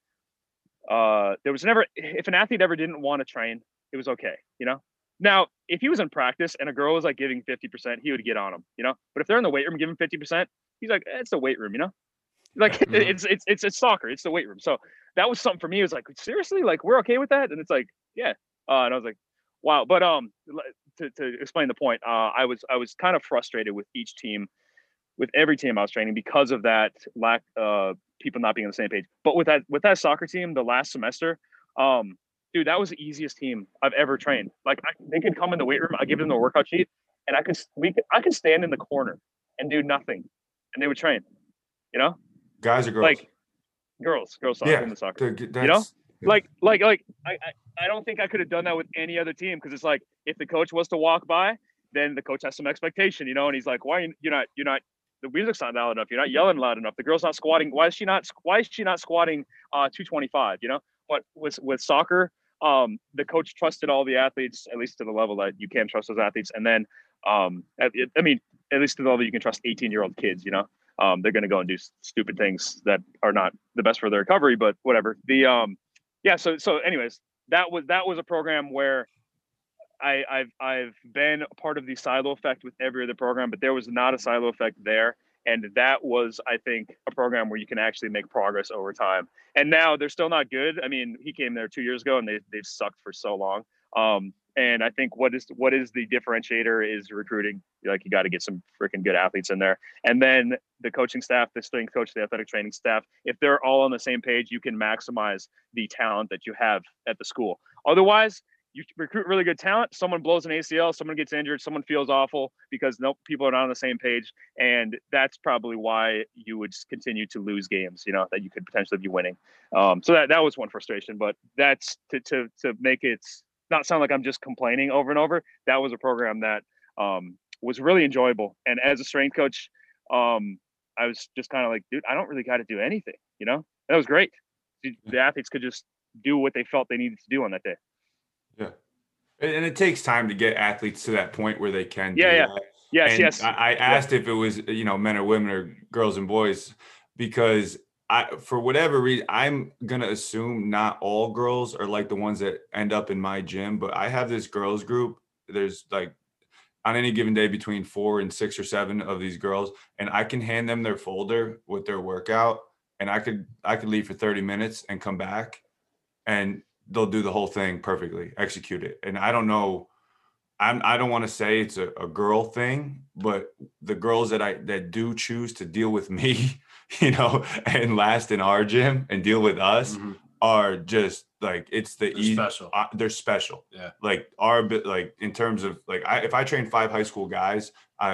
C: if an athlete ever didn't want to train, it was okay, you know? Now, if he was in practice and a girl was like giving 50%, he would get on him, you know? But if they're in the weight room giving 50%, he's like, it's the weight room, you know? Like it's soccer, it's the weight room. So that was something for me. It was like, seriously, like we're okay with that? And it's like, yeah. And I was like, wow. But to explain the point, I was kind of frustrated with each team, with every team I was training, because of that lack people not being on the same page. But with that soccer team, the last semester, dude, that was the easiest team I've ever trained. Like they could come in the weight room, I give them the workout sheet, and I could stand in the corner and do nothing, and they would train. You know,
B: Guys or girls?
C: Like girls soccer, women's soccer. You know, like I don't think I could have done that with any other team, because it's like if the coach was to walk by, then the coach has some expectation, you know, and he's like, why you're not the music's not loud enough, you're not yelling loud enough, the girl's not squatting, why is she not squatting 225, you know? But with soccer, the coach trusted all the athletes, at least to the level that you can trust those athletes. And then I mean, at least to the level you can trust 18-year-old kids, you know. They're going to go and do stupid things that are not the best for their recovery, but whatever. So anyways, that was a program where I've been a part of the silo effect with every other program, but there was not a silo effect there. And that was, I think, a program where you can actually make progress over time. And now they're still not good. I mean, he came there 2 years ago and they've sucked for so long. And I think what is the differentiator is recruiting. Like, you got to get some freaking good athletes in there. And then the coaching staff, the strength coach, the athletic training staff, if they're all on the same page, you can maximize the talent that you have at the school. Otherwise, you recruit really good talent, someone blows an ACL, someone gets injured, someone feels awful because people are not on the same page. And that's probably why you would continue to lose games, you know, that you could potentially be winning. So that was one frustration, but that's to make it not sound like I'm just complaining over and over. That was a program that was really enjoyable. And as a strength coach, I was just kind of like, dude, I don't really got to do anything, you know? That was great. The athletes could just do what they felt they needed to do on that day.
B: Yeah. And it takes time to get athletes to that point where they can do
C: that. Yes.
B: I asked if it was, you know, men or women or girls and boys, because for whatever reason, I'm going to assume not all girls are like the ones that end up in my gym, but I have this girls group. There's like on any given day between 4 and 6 or 7 of these girls, and I can hand them their folder with their workout, and I could leave for 30 minutes and come back, and they'll do the whole thing perfectly, execute it. And I don't know, I don't want to say it's a girl thing, but the girls that do choose to deal with me, you know, and last in our gym and deal with us are just like, it's the
D: special.
B: They're special.
D: Yeah.
B: Like like in terms of like, if I train 5 high school guys,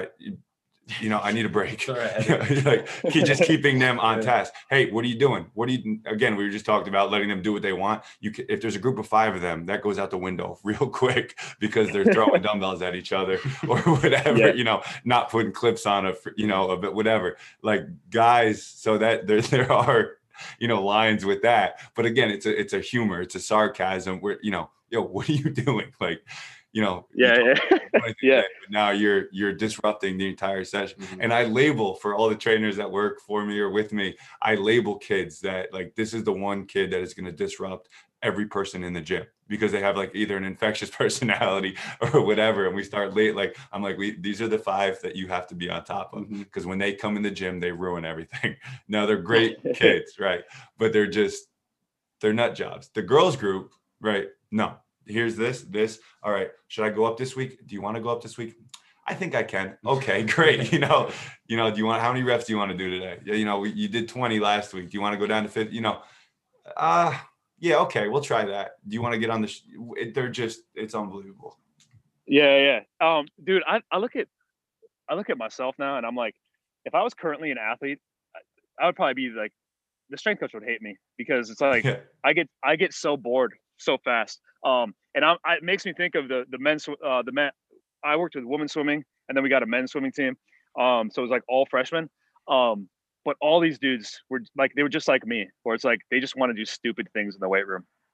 B: you know, I need a break. Like just keeping them on task. Hey, what are you doing? Again, we were just talking about letting them do what they want. If there's a group of 5 of them, that goes out the window real quick because they're throwing dumbbells at each other or whatever, you know, not putting clips on a bit, whatever, like guys. So that there are, you know, lines with that. But again, it's a humor, it's a sarcasm where, you know, yo, what are you doing? Like, you know, but now you're disrupting the entire session. And I label, for all the trainers that work for me or with me, I label kids that like, this is the one kid that is going to disrupt every person in the gym because they have like either an infectious personality or whatever. And we start late. Like, I'm like, these are the 5 that you have to be on top of, because when they come in the gym, they ruin everything. Now they're great kids, right? But they're nut jobs. The girls group, right? No. Here's this. All right. Should I go up this week? Do you want to go up this week? I think I can. Okay, great. You know, do you want, how many reps do you want to do today? You know, you did 20 last week. Do you want to go down to 50? You know, yeah, okay, we'll try that. Do you want to get on it's unbelievable.
C: Yeah. Dude, I look at myself now and I'm like, if I was currently an athlete, I would probably be like, the strength coach would hate me because it's like, I get so bored so fast. And it makes me think of the men. I worked with women's swimming, and then we got a men's swimming team. So it was like all freshmen. But all these dudes were like, they were just like me, where it's like they just want to do stupid things in the weight room.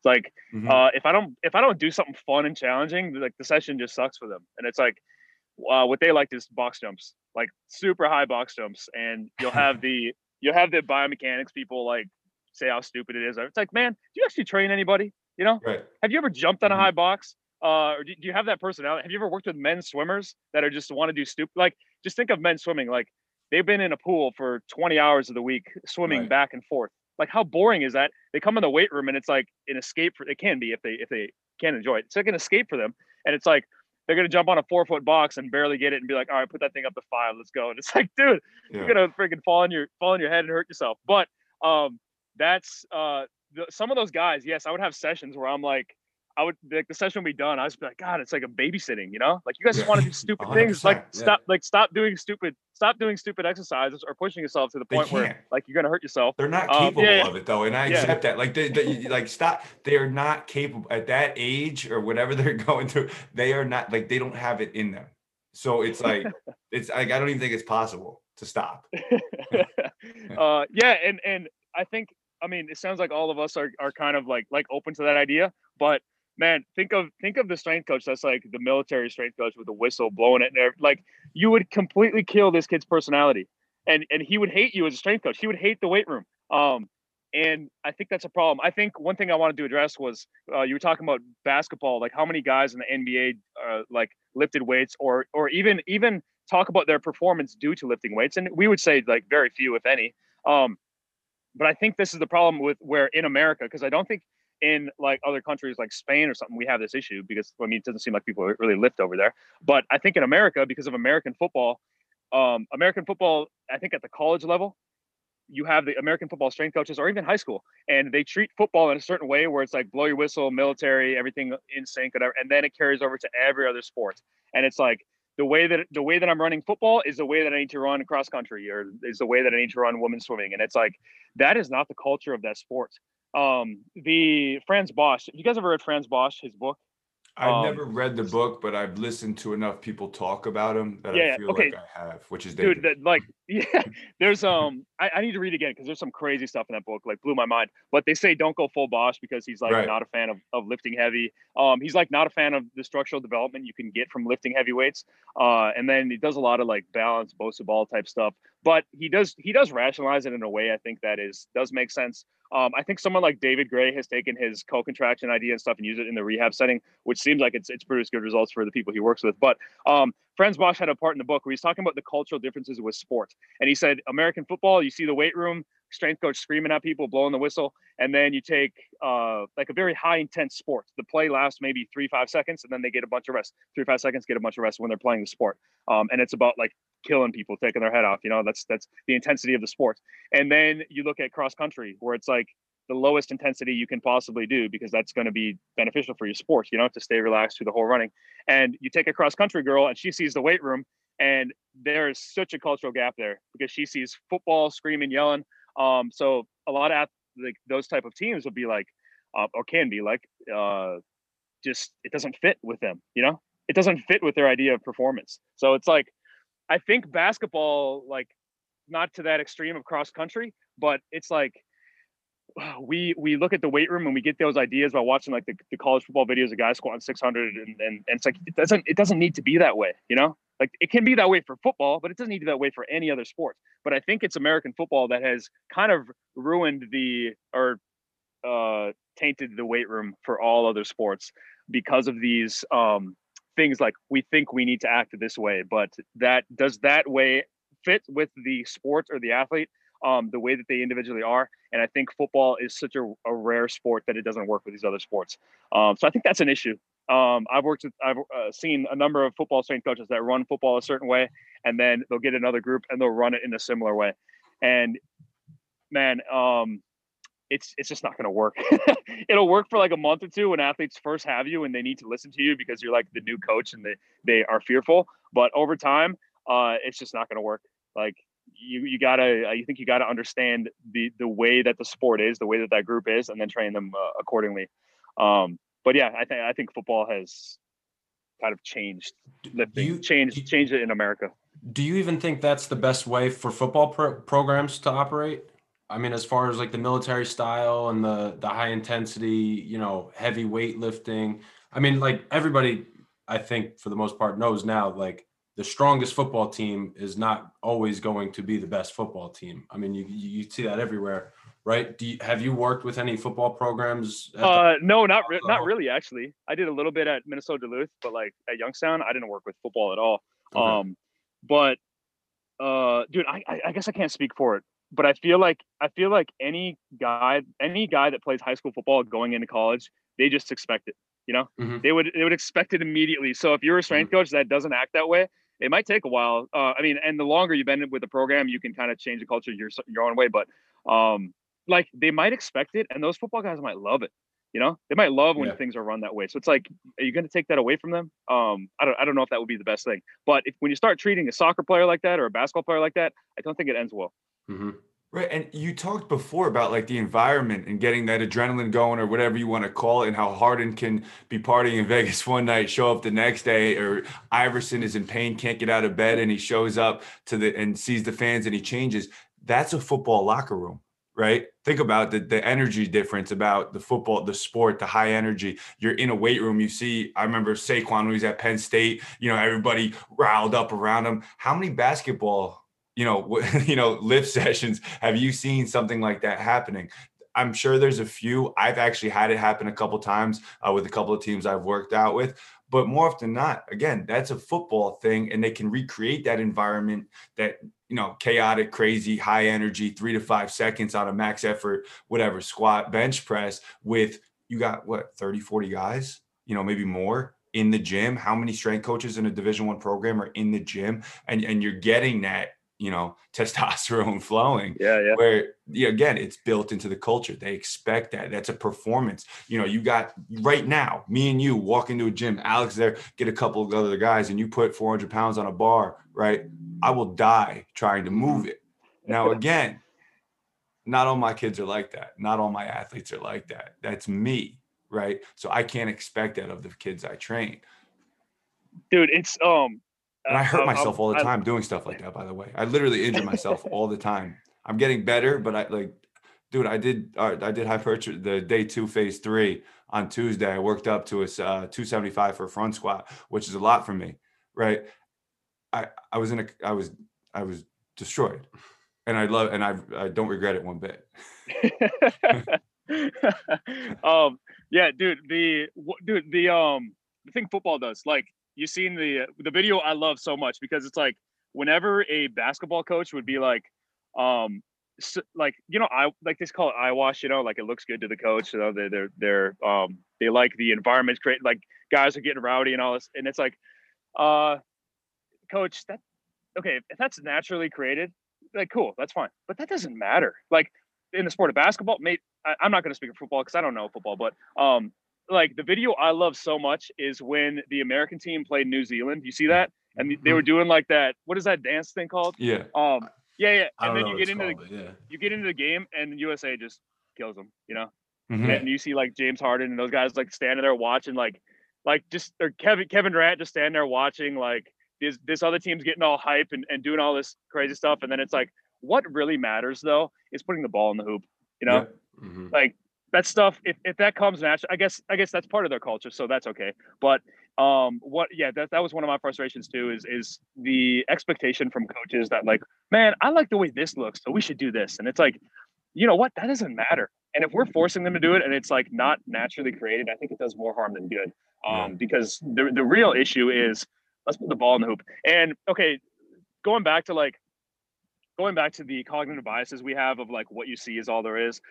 C: It's like
B: Mhm.
C: if I don't do something fun and challenging, like the session just sucks for them. And it's like what they like is box jumps, like super high box jumps, and you'll have the biomechanics people like say how stupid it is. It's like, man, do you actually train anybody? You know,
B: Right.
C: have you ever jumped on a
B: Mhm.
C: high box? Or do you have that personality? Have you ever worked with men swimmers that are just want to do stupid? Like, just think of men swimming. Like, they've been in a pool for 20 hours of the week swimming
B: Right.
C: back and forth. Like, how boring is that? They come in the weight room and it's like an escape for. It can be if they can enjoy it. It's like an escape for them. And it's like they're gonna jump on a 4-foot box and barely get it and be like, all right, put that thing up to 5, let's go. And it's like, dude, you're
B: Yeah.
C: gonna freaking fall on your head and hurt yourself. But that's some of those guys. Yes, I would have sessions where I'm like, I would like the session would be done. I was like, God, it's like a babysitting, you know? Like you guys just want to do stupid things. Like
B: 100%. Yeah.
C: stop doing stupid exercises or pushing yourself to the
B: They
C: point where
B: can't.
C: like you're gonna hurt yourself.
B: They're not capable
C: Yeah,
B: of it though, and I
C: yeah.
B: accept that. Like they like stop. They are not capable at that age or whatever they're going through. They are not like they don't have it in them. So it's like I don't even think it's possible to stop.
C: Yeah, and I think it sounds like all of us are kind of like open to that idea, but man, think of the strength coach that's like the military strength coach with the whistle blowing it, and like you would completely kill this kid's personality, and he would hate you as a strength coach. He would hate the weight room. And I think that's a problem. I think one thing I wanted to address was you were talking about basketball, like how many guys in the NBA like lifted weights or even talk about their performance due to lifting weights, and we would say like very few, if any. Um, but I think this is the problem with where in America, because I don't think in like other countries like Spain or something we have this issue because it doesn't seem like people really lift over there. But I think in America, because of American football, I think at the college level you have the American football strength coaches or even high school, and they treat football in a certain way where it's like blow your whistle, military, everything in sync, whatever, and then it carries over to every other sport. And it's like the way that I'm running football is the way that I need to run cross country, or is the way that I need to run women's swimming. And it's like that is not the culture of that sport. The Franz Bosch. You guys ever read Franz Bosch, his book?
B: I've never read the book, but I've listened to enough people talk about him that I
C: Yeah.
B: feel
C: Okay.
B: like I have, which is
C: Dude,
B: dangerous.
C: yeah, there's I need to read again because there's some crazy stuff in that book, like blew my mind. But they say don't go full Bosch because he's like
B: Right.
C: not a fan of lifting heavy. He's like not a fan of the structural development you can get from lifting heavy weights. And then he does a lot of like balance, Bosu ball type stuff. But he does rationalize it in a way I think that does make sense. I think someone like David Gray has taken his co-contraction idea and stuff and used it in the rehab setting, which seems like it's produced good results for the people he works with. But Franz Bosch had a part in the book where he's talking about the cultural differences with sports. And he said, American football, you see the weight room, strength coach screaming at people, blowing the whistle. And then you take like a very high intense sport. The play lasts maybe 3-5 seconds, and then they get a bunch of rest. 3-5 seconds, get a bunch of rest when they're playing the sport. And it's about like killing people, taking their head off. That's the intensity of the sport. And then you look at cross country where it's like the lowest intensity you can possibly do because that's going to be beneficial for your sport, to stay relaxed through the whole running. And you take a cross country girl and she sees the weight room, and there's such a cultural gap there because she sees football, screaming, yelling. So a lot of like those type of teams will be like, or can be like, just it doesn't fit with them. It doesn't fit with their idea of performance. So it's like, I think basketball, like not to that extreme of cross country, but it's like we look at the weight room and we get those ideas by watching like the college football videos of guys squatting 600 and it's like it doesn't need to be that way, like it can be that way for football, but it doesn't need to be that way for any other sport. But I think it's American football that has kind of ruined tainted the weight room for all other sports because of these things like we think we need to act this way, but that way fit with the sport or the athlete, the way that they individually are. And I think football is such a rare sport that it doesn't work with these other sports. So I think that's an issue. I've seen a number of football strength coaches that run football a certain way, and then they'll get another group and they'll run it in a similar way. And man, it's just not going to work. It'll work for like a month or two when athletes first have you and they need to listen to you because you're like the new coach and they are fearful. But over time, it's just not going to work. Like you gotta understand the way that the sport is, the way that group is, and then train them accordingly. But yeah, I think football has kind of changed lifting, changed it in America.
D: Do you even think that's the best way for football programs to operate? I mean, as far as like the military style and the high intensity, you know, heavy weightlifting. I mean, like everybody, I think for the most part knows now, like the strongest football team is not always going to be the best football team. I mean, you see that everywhere, right? Have you worked with any football programs at the
C: No, not
D: level?
C: really. Actually, I did a little bit at Minnesota Duluth, but like at Youngstown, I didn't work with football at all.
D: Okay.
C: But dude, I guess I can't speak for it, but I feel like any guy that plays high school football going into college, they just expect it. You know,
D: Mm-hmm.
C: they would expect it immediately. So if you're a strength coach that doesn't act that way, it might take a while. I mean, and the longer you've been with the program, you can kind of change the culture your own way. But um, like they might expect it, and those football guys might love it. You know, they might love when
D: Yeah.
C: things are run that way. So it's like, are you going to take that away from them? I don't know if that would be the best thing. But when you start treating a soccer player like that or a basketball player like that, I don't think it ends well.
D: Mm-hmm.
B: Right. And you talked before about like the environment and getting that adrenaline going or whatever you want to call it, and how Harden can be partying in Vegas one night, show up the next day, or Iverson is in pain, can't get out of bed, and he shows up and sees the fans and he changes. That's a football locker room, right? Think about the energy difference about the football, the sport, the high energy. You're in a weight room. You see, I remember Saquon when he was at Penn State, everybody riled up around him. How many basketball lift sessions have you seen something like that happening? I'm sure there's a few. I've actually had it happen a couple times with a couple of teams I've worked out with, but more often than not, again, that's a football thing, and they can recreate that environment, that chaotic, crazy, high energy, 3 to 5 seconds on a max effort, whatever, squat, bench press, with you got what, 30, 40 guys, maybe more in the gym. How many strength coaches in a Division I program are in the gym, and you're getting that testosterone flowing,
C: Yeah.
B: where again, it's built into the culture. They expect that. That's a performance. You got right now, me and you walk into a gym, Alex there, get a couple of other guys, and you put 400 pounds on a bar, right? I will die trying to move it. Now, again, not all my kids are like that. Not all my athletes are like that. That's me, right? So I can't expect that of the kids I train.
C: Dude, it's
B: And I hurt myself all the time doing stuff like that, by the way. I literally injure myself all the time. I'm getting better, but I did hypertrophy the day 2, phase 3 on Tuesday. I worked up to a 275 for a front squat, which is a lot for me, right? I was destroyed, and I don't regret it one bit.
C: Yeah, dude, the thing football does, like, you seen the video I love so much, because it's like whenever a basketball coach would be like, so, like, I like they call it eye wash, like it looks good to the coach, they like the environment's great, like guys are getting rowdy and all this, and it's like, coach, that okay, if that's naturally created, like cool, that's fine, but that doesn't matter. Like in the sport of basketball, mate, I'm not going to speak of football because I don't know football, but like the video I love so much is when the American team played New Zealand. You see that? And they were doing like that. What is that dance thing called?
B: Yeah.
C: Yeah.
D: I don't
C: And then
D: know
C: you
D: what
C: get
D: it's
C: into
D: called,
C: you get into the game, and USA just kills them.
B: Mhm.
C: And you see like James Harden and those guys like standing there watching, like just, or Kevin Durant just standing there watching, like this other team's getting all hype and doing all this crazy stuff, and then it's like, what really matters though is putting the ball in the hoop.
B: Yeah.
D: Mm-hmm.
C: Like that stuff, if that comes natural, I guess that's part of their culture, so that's okay. But that was one of my frustrations too, is the expectation from coaches that, like, man, I like the way this looks, so we should do this. And it's like, you know what, that doesn't matter. And if we're forcing them to do it and it's like not naturally created, I think it does more harm than good. Because the real issue is, let's put the ball in the hoop. And okay, going back to the cognitive biases we have of like what you see is all there is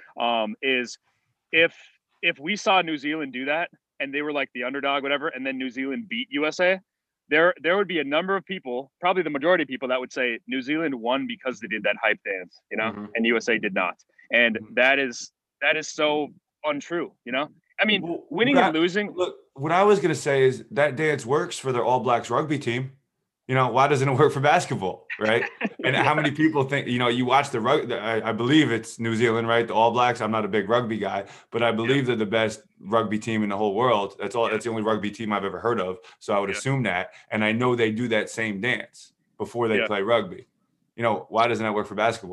C: if we saw New Zealand do that and they were like the underdog, whatever, and then New Zealand beat USA, there would be a number of people, probably the majority of people, that would say New Zealand won because they did that hype dance, and USA did not. And that is so untrue, I mean,
B: Well,
C: winning and losing.
B: Look, what I was going to say is that dance works for their All Blacks rugby team. Why doesn't it work for basketball, right? And how many people think, you watch the rugby, I believe it's New Zealand, right? The All Blacks. I'm not a big rugby guy, but I believe they're the best rugby team in the whole world. That's the only rugby team I've ever heard of. So I would assume that. And I know they do that same dance before they play rugby. Why doesn't that work for basketball?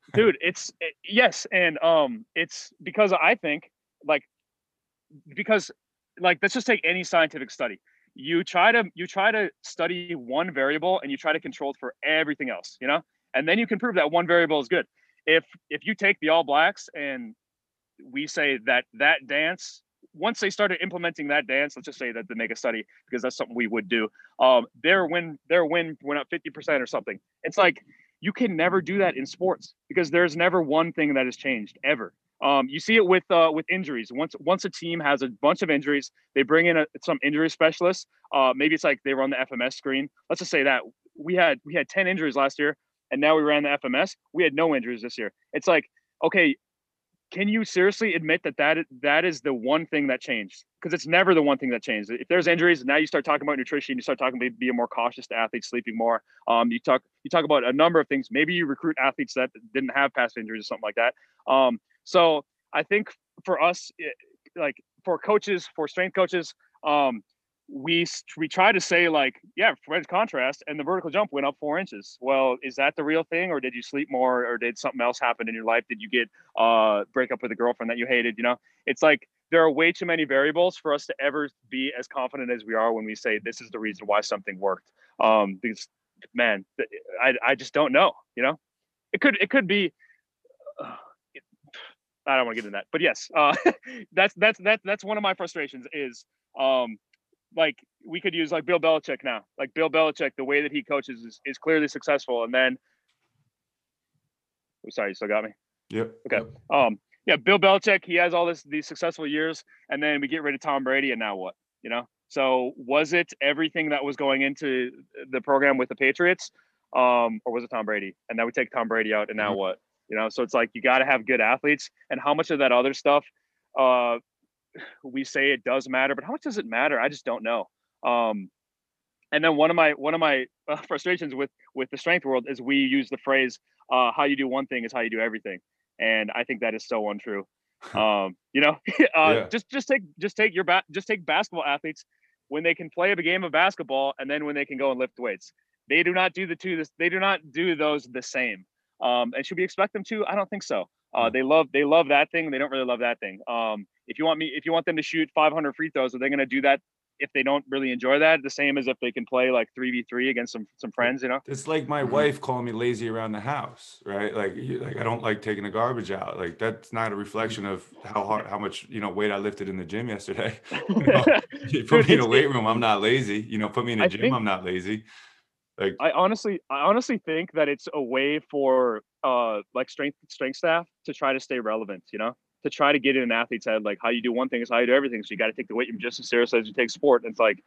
C: dude, yes. And it's because I think like, because like, let's just take any scientific study. You try to study one variable and you try to control it for everything else, and then you can prove that one variable is good. If you take the All Blacks and we say that dance, once they started implementing that dance, let's just say that they make a study, because that's something we would do. Their win went up 50% or something. It's like, you can never do that in sports, because there's never one thing that has changed ever. You see it with injuries. Once a team has a bunch of injuries, they bring in some injury specialists. Maybe it's like they run the FMS screen. Let's just say that we had 10 injuries last year, and now we ran the FMS. We had no injuries this year. It's like, okay, can you seriously admit that is the one thing that changed? Because it's never the one thing that changed. If there's injuries, now you start talking about nutrition. You start talking about being more cautious to athletes, sleeping more. You talk about a number of things. Maybe you recruit athletes that didn't have past injuries or something like that. So I think for us, like for coaches, for strength coaches, we try to say like, yeah, for contrast, and the vertical jump went up 4 inches. Well, is that the real thing, or did you sleep more, or did something else happen in your life? Did you get break up with a girlfriend that you hated? It's like there are way too many variables for us to ever be as confident as we are when we say this is the reason why something worked. Because man, I just don't know. It could be. I don't want to get into that, but yes, that's one of my frustrations is like we could use like Bill Belichick now. Like Bill Belichick, the way that he coaches is clearly successful. And then, sorry, you still got me?
B: Yep.
C: Okay. Yeah, Bill Belichick, he has all these successful years, and then we get rid of Tom Brady, and now what? So was it everything that was going into the program with the Patriots, or was it Tom Brady? And now we take Tom Brady out, and now what? So it's like you got to have good athletes, and how much of that other stuff we say it does matter, but how much does it matter? I just don't know. And then one of my frustrations with the strength world is we use the phrase, how you do one thing is how you do everything. And I think that is so untrue.
B: Yeah.
C: Just take basketball athletes when they can play a game of basketball, and then when they can go and lift weights. They do not do they do not do those the same. And should we expect them to? I don't think so. They love that thing. They don't really love that thing. If you want them to shoot 500 free throws, are they going to do that if they don't really enjoy that? The same as if they can play like 3v3 against some friends,
B: It's like my wife calling me lazy around the house, right? Like I don't like taking the garbage out. Like that's not a reflection of how much, weight I lifted in the gym yesterday. You put me in a weight room, I'm not lazy. Put me in a gym, I'm not lazy. Like
C: I honestly think that it's a way for like strength staff to try to stay relevant, to try to get in an athlete's head, like how you do one thing is how you do everything. So you got to take the weight room just as seriously as you take sport. And it's like,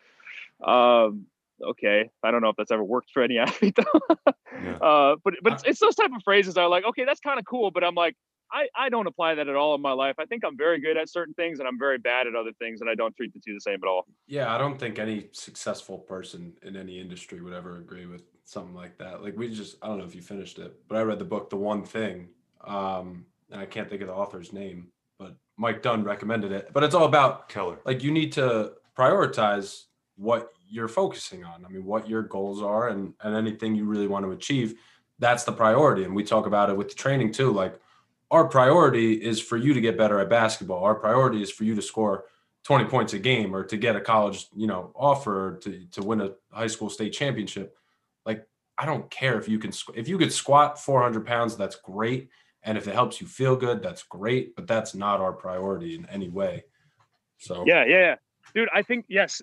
C: okay, I don't know if that's ever worked for any athlete though. Yeah. But it's those type of phrases that are like, okay, that's kind of cool, but I'm like, I don't apply that at all in my life. I think I'm very good at certain things and I'm very bad at other things, and I don't treat the two the same at all.
D: Yeah, I don't think any successful person in any industry would ever agree with something like that. Like I don't know if you finished it, but I read the book, The One Thing, and I can't think of the author's name, but Mike Dunn recommended it. But it's all about
B: Keller.
D: Like you need to prioritize what you're focusing on. I mean, what your goals are and anything you really want to achieve, that's the priority. And we talk about it with the training too. Like our priority is for you to get better at basketball. Our priority is for you to score 20 points a game or to get a college, offer to win a high school state championship. Like, I don't care if you could squat 400 pounds, that's great. And if it helps you feel good, that's great, but that's not our priority in any way. So
C: yeah. Dude, I think this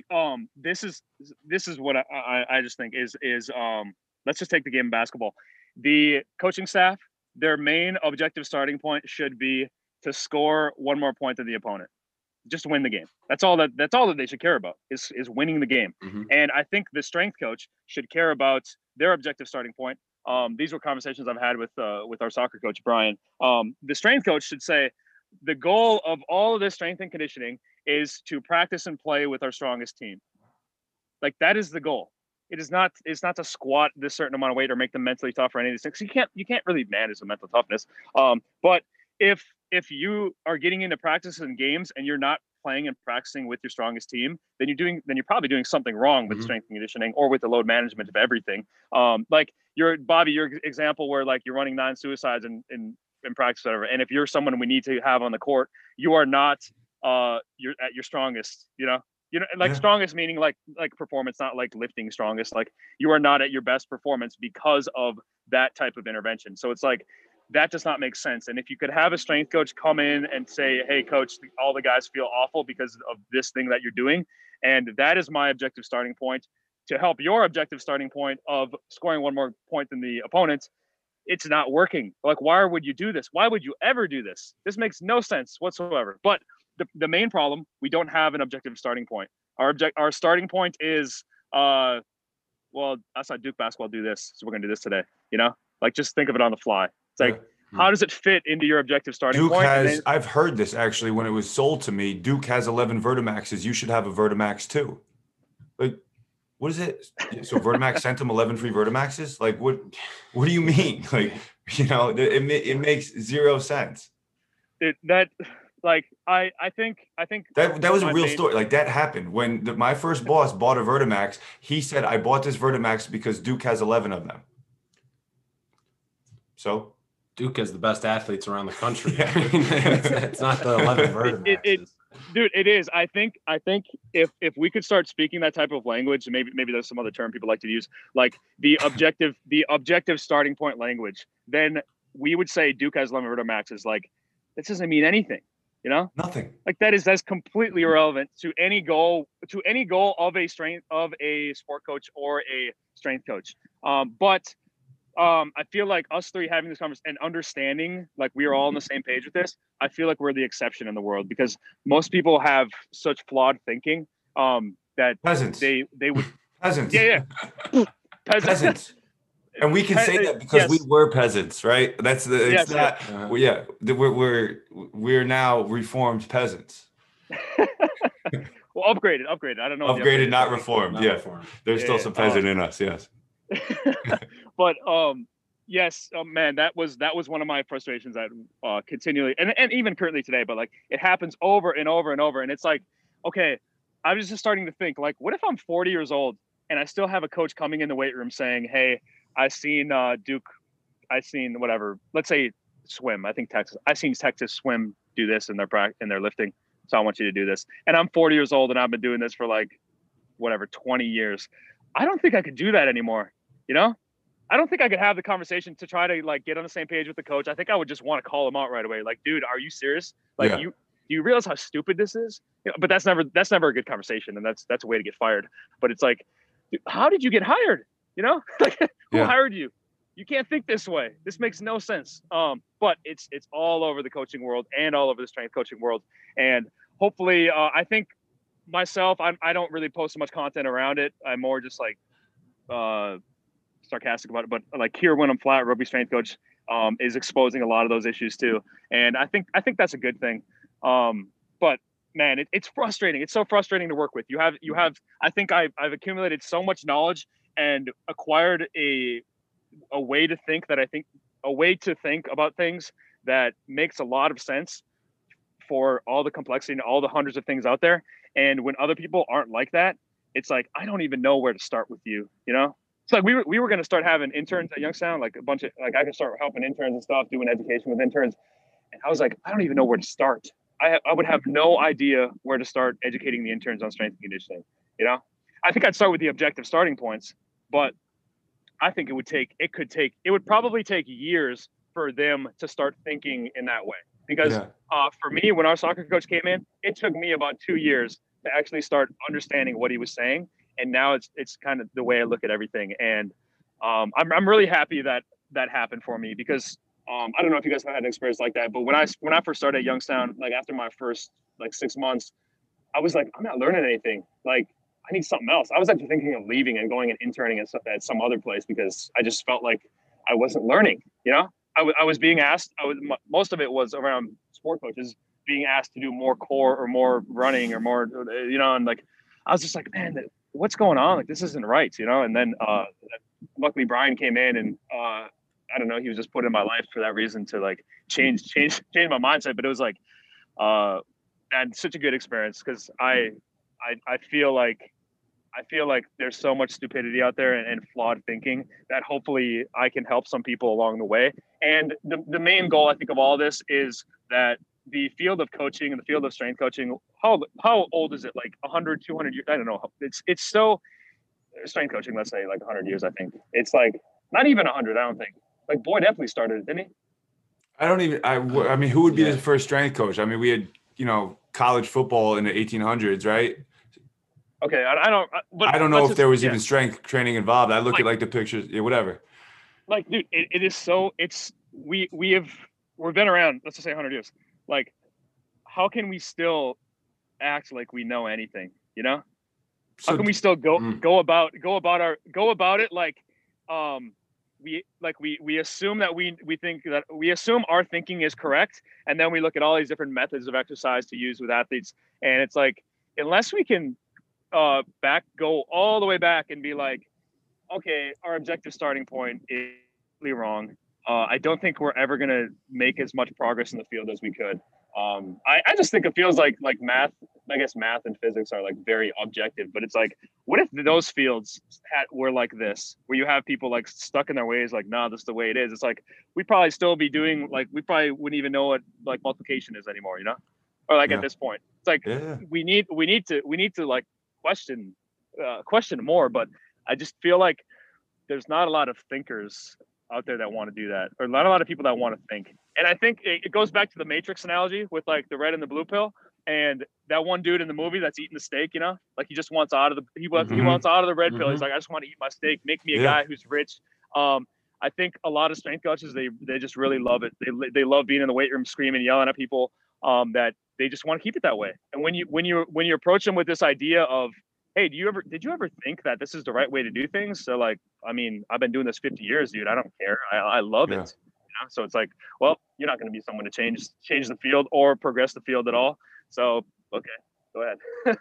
C: is what I just think is let's just take the game of basketball. The coaching staff, their main objective starting point should be to score one more point than the opponent. Just win the game. That's all that they should care about is winning the game. Mm-hmm. And I think the strength coach should care about their objective starting point. These were conversations I've had with our soccer coach, Brian. The strength coach should say, the goal of all of this strength and conditioning is to practice and play with our strongest team. Like that is the goal. It's not to squat this certain amount of weight or make them mentally tough or any of these things. You can't really manage the mental toughness. But if you are getting into practice and games and you're not playing and practicing with your strongest team, then you're probably doing something wrong with strength and conditioning or with the load management of everything. Like your example where like you're running 9 suicides in practice, whatever. And if you're someone we need to have on the court, you are not you're at your strongest, like strongest meaning like performance, not like lifting strongest. Like you are not at your best performance because of that type of intervention. So it's like that does not make sense. And if you could have a strength coach come in and say, hey coach, all the guys feel awful because of this thing that you're doing, and that is my objective starting point to help your objective starting point of scoring one more point than the opponent, it's not working. Like, why would you do this? Why would you ever do this? This makes no sense whatsoever. But the main problem, we don't have an objective starting point. Our starting point is, well, I saw Duke basketball do this, so we're gonna do this today. Like just think of it on the fly. It's like, how does it fit into your objective starting
B: Duke
C: point?
B: has, I've heard this actually when it was sold to me. Duke has 11 Vertimaxes. You should have a Vertimax too. Like, what is it? So Vertimax sent him 11 free Vertimaxes? Like, what do you mean? Like, it makes zero sense.
C: I think
B: that was a real story. Like that happened when my first boss bought a Vertimax. He said, I bought this Vertimax because Duke has 11 of them. So
D: Duke has the best athletes around the country. It's not the 11 Vertimaxes.
C: Dude, it is. I think if we could start speaking that type of language, maybe there's some other term people like to use, like the objective starting point language, then we would say Duke has 11 Vertimaxes. Like, this doesn't mean anything,
B: Nothing.
C: Like that's completely irrelevant to any goal of a sport coach or a strength coach. But I feel like us three having this conversation and understanding, like we are all on the same page with this. I feel like we're the exception in the world because most people have such flawed thinking that
B: peasants.
C: They would
B: peasants.
C: Yeah.
B: Peasants. And we can say that because we were peasants, right? We're now reformed peasants.
C: Well, upgraded. I don't know.
B: Upgraded, not reformed. Not reformed. There's still some peasant in us. Yes.
C: But yes, man, that was one of my frustrations that continually and even currently today, but like it happens over and over and over. And it's like, okay, I was just starting to think like, what if I'm 40 years old and I still have a coach coming in the weight room saying, hey, I seen whatever, let's say swim. I seen Texas swim do this in their lifting. So I want you to do this. And I'm 40 years old and I've been doing this for like, 20 years. I don't think I could do that anymore. I don't think I could have the conversation to try to like get on the same page with the coach. I think I would just want to call him out right away. Like, dude, are you serious? Like, do you realize how stupid this is? But that's never a good conversation, and that's a way to get fired. But it's like, dude, how did you get hired? Like, who hired you? You can't think this way. This makes no sense. But it's all over the coaching world and all over the strength coaching world. And hopefully, I think myself, I don't really post so much content around it. I'm more just like sarcastic about it, but like here when I'm flat, rugby strength coach is exposing a lot of those issues too, and I think that's a good thing. But man, it's frustrating. It's so frustrating to work with. You have. I think I've accumulated so much knowledge and acquired a way to think about things that makes a lot of sense for all the complexity and all the hundreds of things out there. And when other people aren't like that, it's like I don't even know where to start with you. It's like we were going to start having interns at Youngstown, like a bunch of like I could start helping interns and stuff, doing education with interns. And I was like, I don't even know where to start. I would have no idea where to start educating the interns on strength and conditioning. I think I'd start with the objective starting points, but I think it would probably take years for them to start thinking in that way. Because for me, when our soccer coach came in, it took me about 2 years to actually start understanding what he was saying. And now it's kind of the way I look at everything. And I'm really happy that happened for me because I don't know if you guys have had an experience like that, but when I first started at Youngstown, like after my first like 6 months, I was like, I'm not learning anything. Like I need something else. I was actually thinking of leaving and going and interning at some other place because I just felt like I wasn't learning. I was being asked. Most of it was around sport coaches being asked to do more core or more running or more, and like I was just like, man, what's going on? Like this isn't right, And then luckily Brian came in and I don't know, he was just put in my life for that reason to like change my mindset. But it was like and such a good experience because I feel like there's so much stupidity out there and flawed thinking that hopefully I can help some people along the way. And the main goal I think of all this is that the field of coaching and the field of strength coaching, how old is it? Like 100, 200 years? I don't know. It's so strength coaching, let's say like 100 years, I think. It's like not even 100, I don't think. Like Boyd definitely started it, didn't he?
B: I mean, who would be the first strength coach? I mean, we had, college football in the 1800s, right?
C: Okay,
B: I don't know if there was even strength training involved. I look at like the pictures, whatever.
C: Like, dude, it is so. We've been around. Let's just say 100 years. Like, how can we still act like we know anything? How can we still go about it like, we assume that we assume our thinking is correct, and then we look at all these different methods of exercise to use with athletes, and it's like unless we can go all the way back and be like, okay, our objective starting point is wrong. I don't think we're ever going to make as much progress in the field as we could. I just think it feels like math, I guess math and physics are like very objective, but it's like, what if those fields were like this, where you have people like stuck in their ways, like, nah, this is the way it is. It's like, we'd probably still be doing, like, we probably wouldn't even know what like multiplication is anymore, or like at this point, it's like, we need to like question more, but I just feel like there's not a lot of thinkers out there that want to do that, or not a lot of people that want to think. And I think it goes back to the Matrix analogy with like the red and the blue pill, and that one dude in the movie that's eating the steak, like he just wants out of the he wants out of the red pill. He's like, I just want to eat my steak, make me a guy who's rich. I think a lot of strength coaches, they just really love it. They love being in the weight room screaming, yelling at people, that they just want to keep it that way. And when you approach them with this idea of, hey, did you ever think that this is the right way to do things? So like, I mean, I've been doing this 50 years, dude. I don't care. I love it. So it's like, well, you're not going to be someone to change the field or progress the field at all. So, okay, go ahead.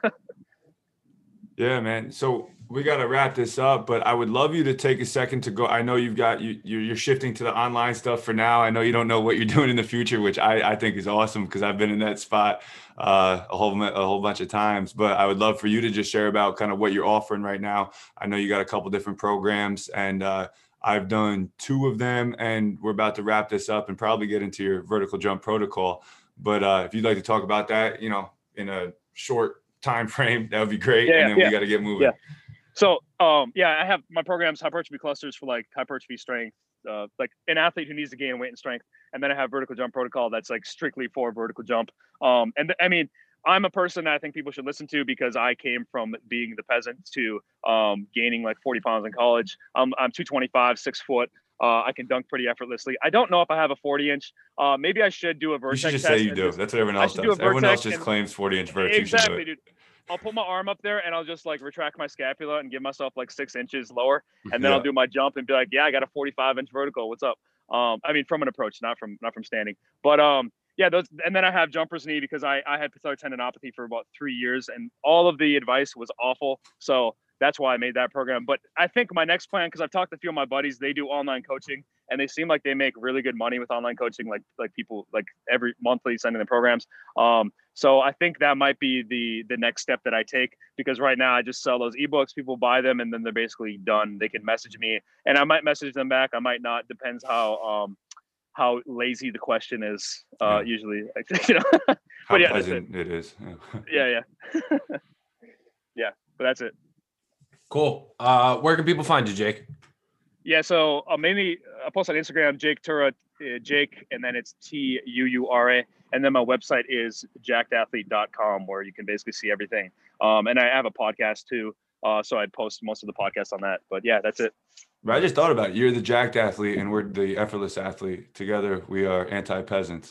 B: Yeah, man. So we got to wrap this up, but I would love you to take a second to go. I know you're shifting to the online stuff for now. I know you don't know what you're doing in the future, which I think is awesome because I've been in that spot a whole bunch of times. But I would love for you to just share about kind of what you're offering right now. I know you got a couple different programs, and I've done 2 of them, and we're about to wrap this up and probably get into your vertical jump protocol. But if you'd like to talk about that, in a short time frame, that would be great. And then we got to get moving.
C: Yeah. So, I have my programs, hypertrophy clusters for like hypertrophy strength, like an athlete who needs to gain weight and strength. And then I have vertical jump protocol that's like strictly for vertical jump. I mean, I'm a person that I think people should listen to because I came from being the peasant to gaining like 40 pounds in college. I'm 225, 6 foot. I can dunk pretty effortlessly. I don't know if I have a 40-inch. Maybe I should do a Vertex test.
B: You should just say you do. That's what everyone else does. Everyone else just claims 40-inch Vertex.
C: Exactly, dude. I'll put my arm up there and I'll just like retract my scapula and give myself like 6 inches lower. And then I'll do my jump and be like, yeah, I got a 45-inch vertical. What's up? I mean, from an approach, not from standing. But those. And then I have jumper's knee because I had patellar tendinopathy for about 3 years, and all of the advice was awful. So that's why I made that program. But I think my next plan, because I've talked to a few of my buddies, they do online coaching, and they seem like they make really good money with online coaching, like people like every monthly sending them programs. So I think that might be the next step that I take, because right now I just sell those ebooks, people buy them, and then they're basically done. They can message me, and I might message them back. I might not. Depends how lazy the question is. Usually, But
B: how pleasant it is.
C: Yeah. Yeah, but that's it.
D: Cool. Where can people find you, Jake?
C: Yeah, so mainly I post on Instagram, Jake Tura, Jake, and then it's Tuura, and then my website is jackedathlete.com, where you can basically see everything. And I have a podcast too, so I'd post most of the podcasts on that. But yeah, that's it.
B: But I just thought about it. You're the jacked athlete, and we're the effortless athlete. Together, we are anti-peasants.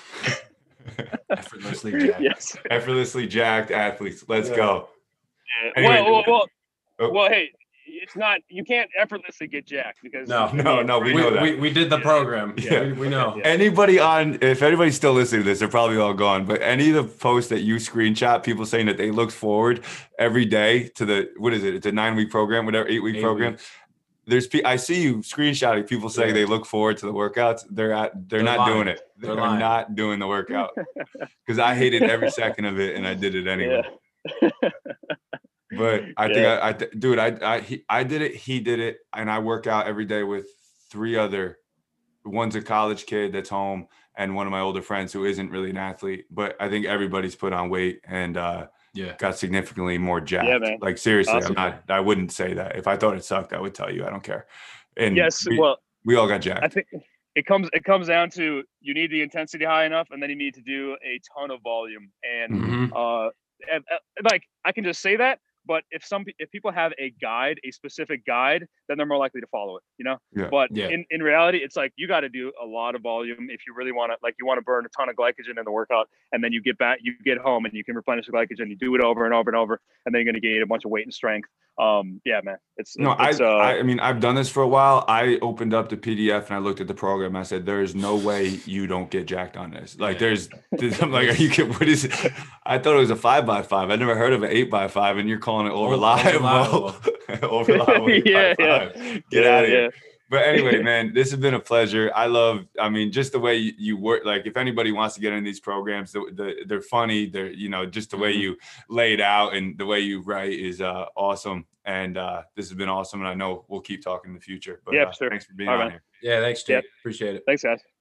D: Effortlessly jacked.
C: Yes.
B: Effortlessly jacked athletes. Let's go.
C: Yeah.
B: Anyway,
C: Well, hey, it's not. You can't effortlessly get jacked because
B: no. We know that.
D: We did the program.
B: Yeah.
D: We know.
C: Yeah.
B: If anybody's still listening to this, they're probably all gone. But any of the posts that you screenshot, people saying that they look forward every day to the, what is it? It's a 9-week program, whatever, 8-week program.
D: Weeks.
B: I see you screenshotting people saying they look forward to the workouts. They're not
D: lying.
B: doing it. They're
D: lying.
B: not doing the workout because I hated every second of it and I did it anyway.
C: Yeah.
B: But I think I did it. He did it, and I work out every day with 3 other. One's a college kid that's home, and one of my older friends who isn't really an athlete. But I think everybody's put on weight and got significantly more jacked. Yeah, man. Like seriously, awesome. I wouldn't say that. If I thought it sucked, I would tell you. I don't care. And
C: yes,
B: we all got jacked.
C: I think it comes down to you need the intensity high enough, and then you need to do a ton of volume. And like I can just say that. But if people have a specific guide, then they're more likely to follow it, you know?
B: Yeah.
C: But in reality, it's like, you got to do a lot of volume if you really want to, like, you want to burn a ton of glycogen in the workout, and then you get home and you can replenish the glycogen. You do it over and over and over, and then you're going to gain a bunch of weight and strength. Yeah, man.
B: I mean, I've done this for a while. I opened up the PDF and I looked at the program. I said, there is no way you don't get jacked on this. Like I'm like, are you kidding? What is it? I thought it was a 5x5. I never heard of an 8x5, and you're calling it over-reliable. Over-reliable.
C: Yeah.
B: Get out of here. But anyway, man, this has been a pleasure. Just the way you work. Like, if anybody wants to get in these programs, they're funny. They're, just the way you lay it out and the way you write is awesome. And this has been awesome. And I know we'll keep talking in the future. But
C: sure.
B: Thanks for being on here.
D: Yeah, thanks, Jake. Appreciate it.
C: Thanks, guys.